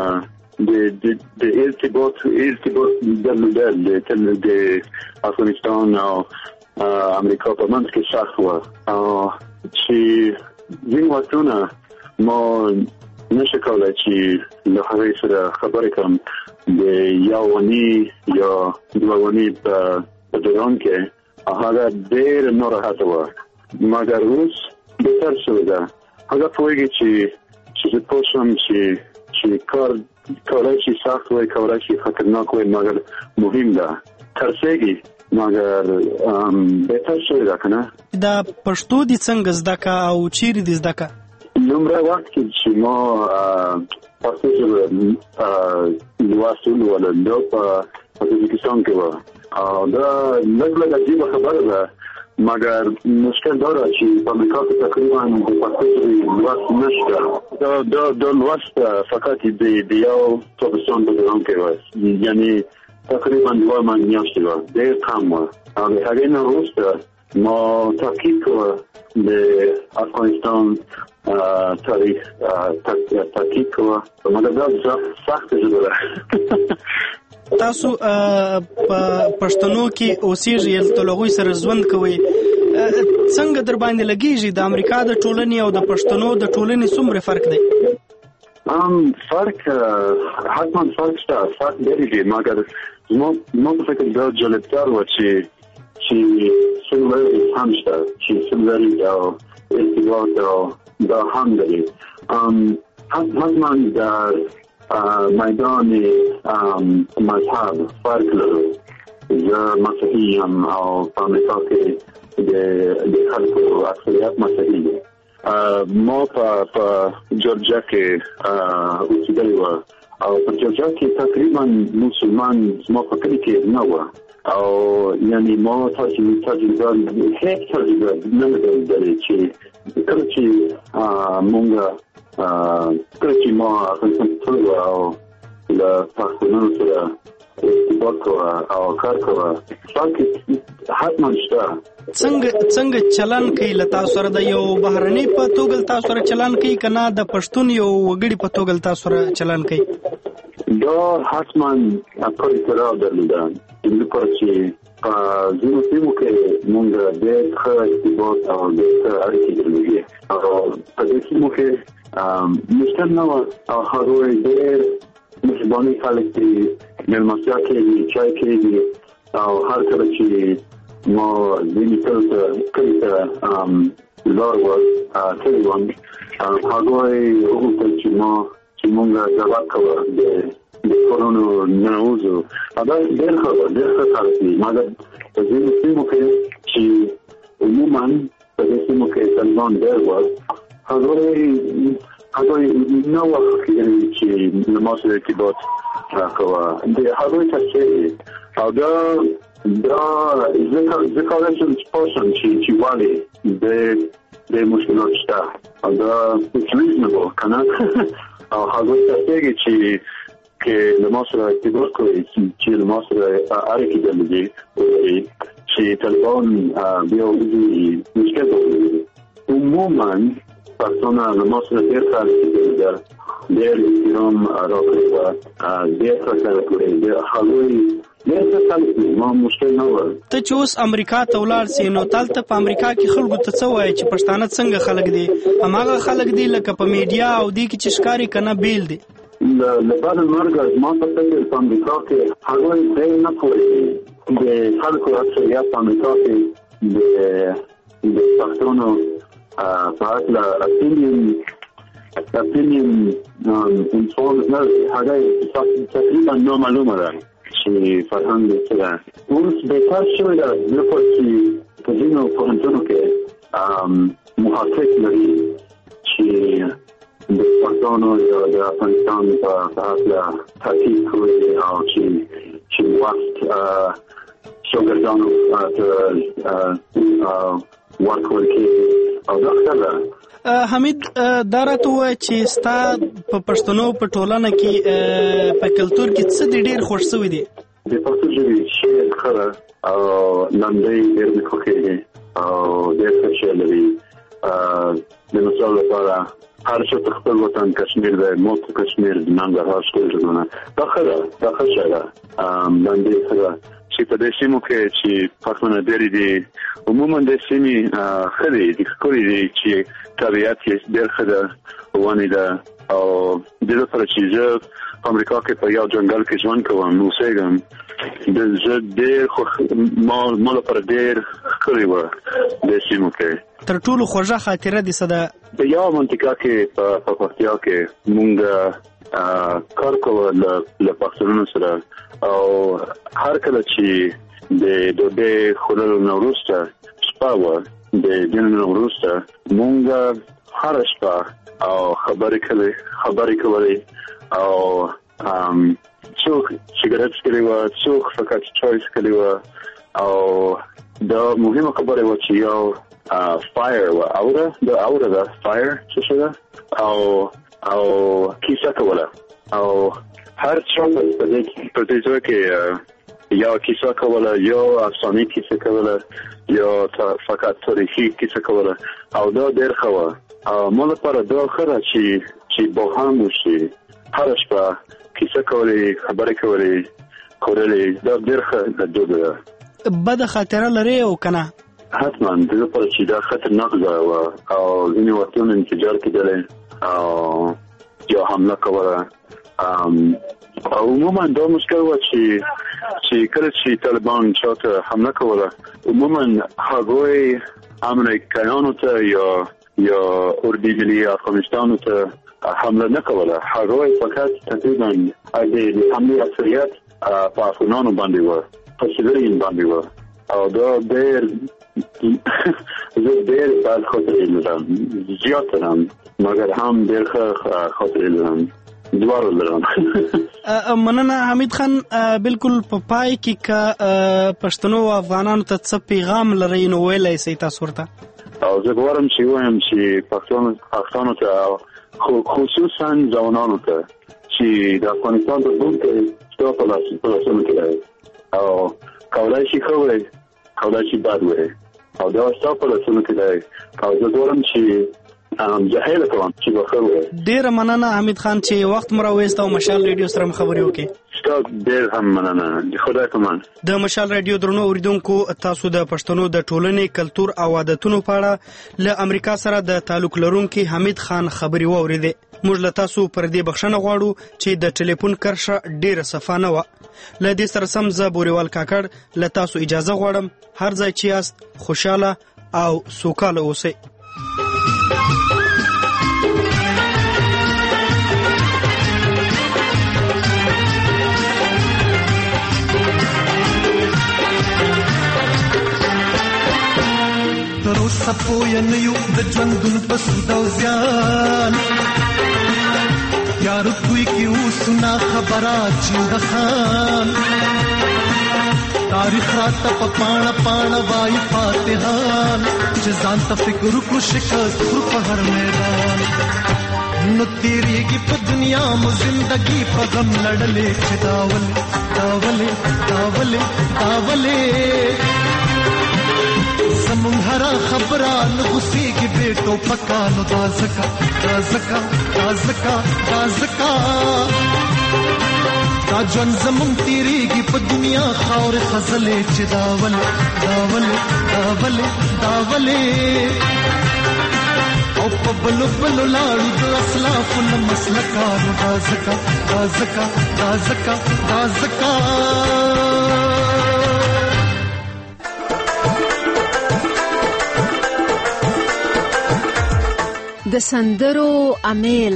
[SPEAKER 11] د ارتباط درلودل د افغانستان او امریکا په منځ کې سخت و او چې ځینې وختونه ما نشه کولی چې له هغې سره خبرې کړم د یو اونۍ یا دوه اونۍ په دوران کې هغه ډېر ناراحته وه، مګر اوس بهتر شوې ده. هغه پوهېږي چې زه پوه شم چې کار کولی شي سخت وي، کولی شي خطرناک وي، مګر مهم ده، ترسېږي مګر بهتر شوې ده که نه.
[SPEAKER 20] دا پښتو دې څنګه زده که او چیرې دې زده که؟
[SPEAKER 11] لومړی وخت کې چې ما پښتو ژبه لوستل دا په تاجکستان کې وه او دا لږ عجیبه خبره ده، مګر مشکل دا ده چې په امریکا کې تقریبا د پښتو ژبې لوست نشته. دا لوست فقط د یو تاجکستان په دوران کې وه، یعنی تقریبا 2 میاشتې وه، ډېر کم وه او د هغې نه وروسته ما تحقیق کوه د افغانستان تاریخ تحقیق کوه، مګر دا سخته ژبه ده.
[SPEAKER 20] تاسو په پښتنو کې اوسېږئ، هلته له هغوی سره ژوند کوئ، څنګه در باندې لګېږي د امریکا د ټولنې او د پښتنو د ټولنې څومره فرق دی؟
[SPEAKER 11] فرق حتما فرق شته، فرق ډېر دی، مګر ما فکر دا جالبتر و چې سیمولیت هم شده چې سیمولیت او ارتباط دا هم داریم. حتما در میدان مذهب فرق لرو. زه مسیحی هم او په امریکا کې د خلکو اکثریت مسیحی دي. ما په جورجیا کې اوسېدلی و او په جورجیا کې تقریبا مسلمان زما په کلي کې نه و او یعنی ما تجربه هیڅ تجربه نه لري چې کله چې ما افغانستان او له پښتونانو سره ارتباط کوه او کار کوه فرق حتما شته.
[SPEAKER 20] څنګه چلن کوي له تاسو سره د یو بهرني په توګه تاسو سره چلن کوي کنه د پښتون یو وګړي په توګه تاسو سره چلن کوي؟
[SPEAKER 11] دا حتما په اړه درلوده لکه چې په ځینو سیمو کې موږ ډېر ښه ارتباط او ډېر اړیکې درلودې او په دې سیمو کې مشکل نه و او هغوی ډېر مهرباني خلک دي، مېلمستیا کوي، چای کوي او هر کله چې ما ځینې کلي ته لار تللی وم هغوی وغوښتل چې موږ دعوت کوو د کورونو ننوځو. دا ډېر ښه کار دی مګر په ځینو سیمو کې چې عموما په دې سیمو کې طالبان ډېر و هغوی نه وخت چې له ما سره ارتباط کوه هغوی ته او دا زه کولی شم پوښتم چې ولې د مشکلات شته او دا ریزنبل که نه او هغوی ته کېږي چې له ما سره ارتباط کوي چې له ما سره اړیکې درلودې ولري چې طالبان بیا وځي مشکل ولري. عموما پښتانه له ما سره ډېر کار کوي، ډېر احترام راکړی و، ډېر ښه کار کړی هغوی ما مشکل نه و.
[SPEAKER 20] ته چې اوس امریکا ته ولاړ سې نو تلته په امریکا کې خلکو ته څه وایي چې پښتانه څنګه خلک دي؟ هماغه خلک دي لکه په میډیا او دې کې چې ښکاري که نه بیل دي؟
[SPEAKER 11] له بعد مرګه زما په فکر په امریکا کې هغوی ډېر نه پوهېږي. د خلکو اکثریت په امریکا کې د پښتنو په هکله اپینین انفورم نه دی. هغه تقریبا نامعلومه ده چې فرهنګ څه ده. اوس بهتر شوی ده لکه چې په ځینو پوهنتونو کې محقق لري چې د پښتنو یا د افغانستان په هکله تحقیق کوي او چې وخت شاګردانو ته ورکول کېږي او دا ښه ده.
[SPEAKER 20] حمید دا راته ووایه چې ستا په پښتنو په ټولنه کې په کلتور کې څه دې ډېر خوښ شوي دي؟
[SPEAKER 11] د پښتو ژبې شعر ښه ده او لنډۍ ډېر مې خوښېږي او ډېر ښه شعر لري. د مثال لپاره هر چا ته خپل وطن کشمیر دی، ما ته کشمیر د ننګرهار ښکلې دا ښه ده، دا ښه شی ده. لنډۍ ښه ده چې په دې سیمو کې چې پښتانه ډېر دي عموما د سیمې ښه دي ښکلې دي چې طبیعت یې ډېر ښه ده، ونې ده او دې لپاره چې زه په امریکا کې په یو ځنګل کې ژوند کوم اوسېږم زه ډېر ما لپاره ډېر ښکلې وه دې سیمو کې.
[SPEAKER 20] تر ټولو خوږه خاطره دې څه ده؟
[SPEAKER 11] په یوه منطقه کې په پکتیا کې مونږ کار کوو له پښتنونو سره او هر کله چې د ډوډۍ خوړلو نه وروسته شپه وه د دین نه وروسته مونږ هره شپه او خبرې کولې او څوک سیګرټ څکلی وه، څوک فقط چای څکلی وه او دا مهمه خبره وه چې یو فایر وه اوره ده فایر څه شی ده او کیسه کوله او هر چا په دې ځای کې یا کیسه کوله یا افسانې کیسه کوله یا فقط تاریخي کیسه کوله او دا ډېر ښه وه. ما لپاره دا ښه ده چې با هم وشي هره شپه کیسه کولې، خبرې کولې، کورلې دا ډېر ښه دود ده.
[SPEAKER 20] بده خاطره لري او که نه؟
[SPEAKER 11] حتما د دې لپاره چې دا خطرناک ځای وه او ځینې وختونه انفجار کېدلی او یا حمله کوله او عموما دا مشکل وه چې چې کله چې طالبان چاته حمله کوله عموما هغوی امریکایانو ته یا اردوگیری افغانستان ته حمله نکوله. هغوی فقط تقریبا د حمله اکثریت په افغانانو باندې و، په سیویلین باندې و، او دا ډېر بد خاطرې لرم، زیات لرم، مګر هم ډېر ښه خاطرې لرم، دواړه لرم.
[SPEAKER 20] مننه حمید خان. بالکل په پای کې که پښتنو او افغانانو ته څه پیغام لرئ نو ویلی سئ تاسو ورته؟
[SPEAKER 11] او زه غواړم چې ووایم چې پښتنو ته خصوصا ځوانانو ته چې د افغانستان په بوم کې ستا په لاسونو کې دی او کولای شي ښه وی، کولای شي بد وی، او دا ستا په لاسونو کې دی او زه غواړم چې جهیله کوم چې به ښه وی. ډېره مننه حمید خان چې وخت مو راویست او مشال ریډیو سره مو خبرې وکړې. ستا ډېر هم مننه. خدای پامان. د مشال ریډیو درنو اوریدونکو، تاسو د پښتنو د ټولنې کلتور او عادتونو په اړه له امریکا سره د تعلق لرونکي حمید خان خبرې واورېدې. موږ له تاسو پر دې بخښنه غواړو چې د ټلیفون کرښه ډېره صفا نه وه. له دې سره سم زه بوریوال کاکړ له تاسو اجازه غواړم. هر ځای چې یاست خوشحاله او سوکاله اوسئ.
[SPEAKER 12] تروسه پوه نه یو د ژوندون په سود او زیان، یار کوی کې اوسونه خبره چې د خان تاریخ راته په پاڼه پاڼه وایي فاتحان چې ځان ته فکر کو شکست خور په هر میدان. نو تیریږي په دنیا مو زندگی په غم لړلې چې داولې زمون هر خبره نغسی کی بیٹو پکانو دا زکا دا جون زمون تیریږي په دنیا خاور خزلې چې داولې او په بلو لاړو د اسلاف مسلکانو دا زکا
[SPEAKER 13] د سندرو امیل.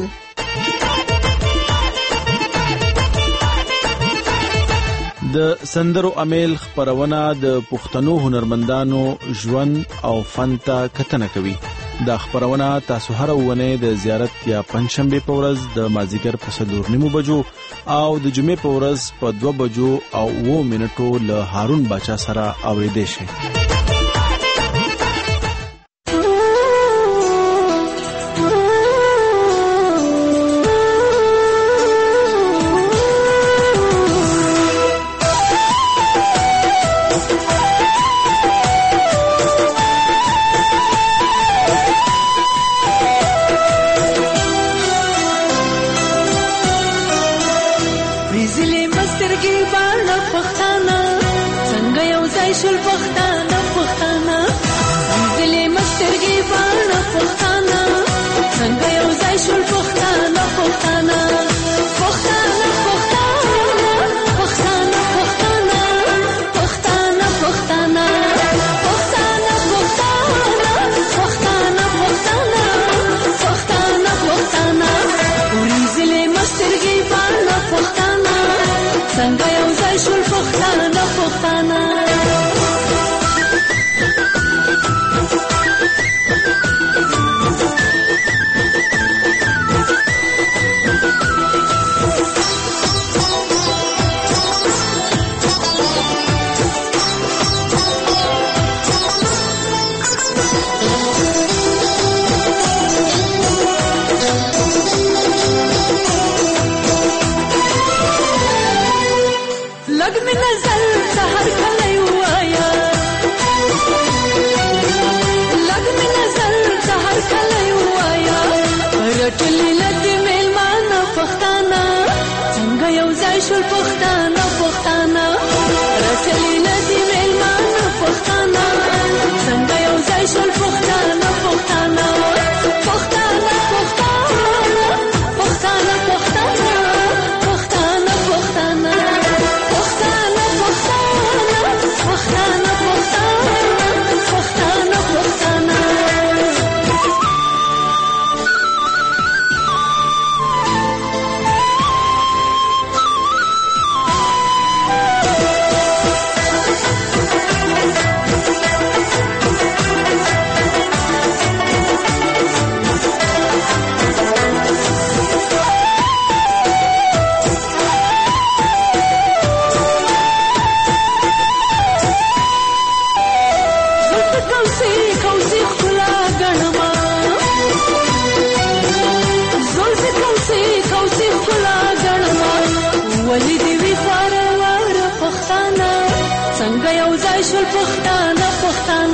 [SPEAKER 1] د سندرو امیل خبرونه د پښتنو هنرمندانو ژوند او فن ته کتنه کوي. دا خبرونه تاسو هر ونه د زیارت یا پنځشنبه په ورځ د مازیګر په 4:30 بجو او د جمعې په ورځ په 2 بجو او 9 منټو له هارون باچا سره اوریدئ شئ.
[SPEAKER 15] شول پښتانه رټلې ندی مېلمانه پښتانه څنګه یو ځای شول پښتانه کوسي کوسي خلا غنما زولزي کوسي کوسي خلا غنما ولې دی وی فار وار پښتانه څنګه یو ځای شول پښتانه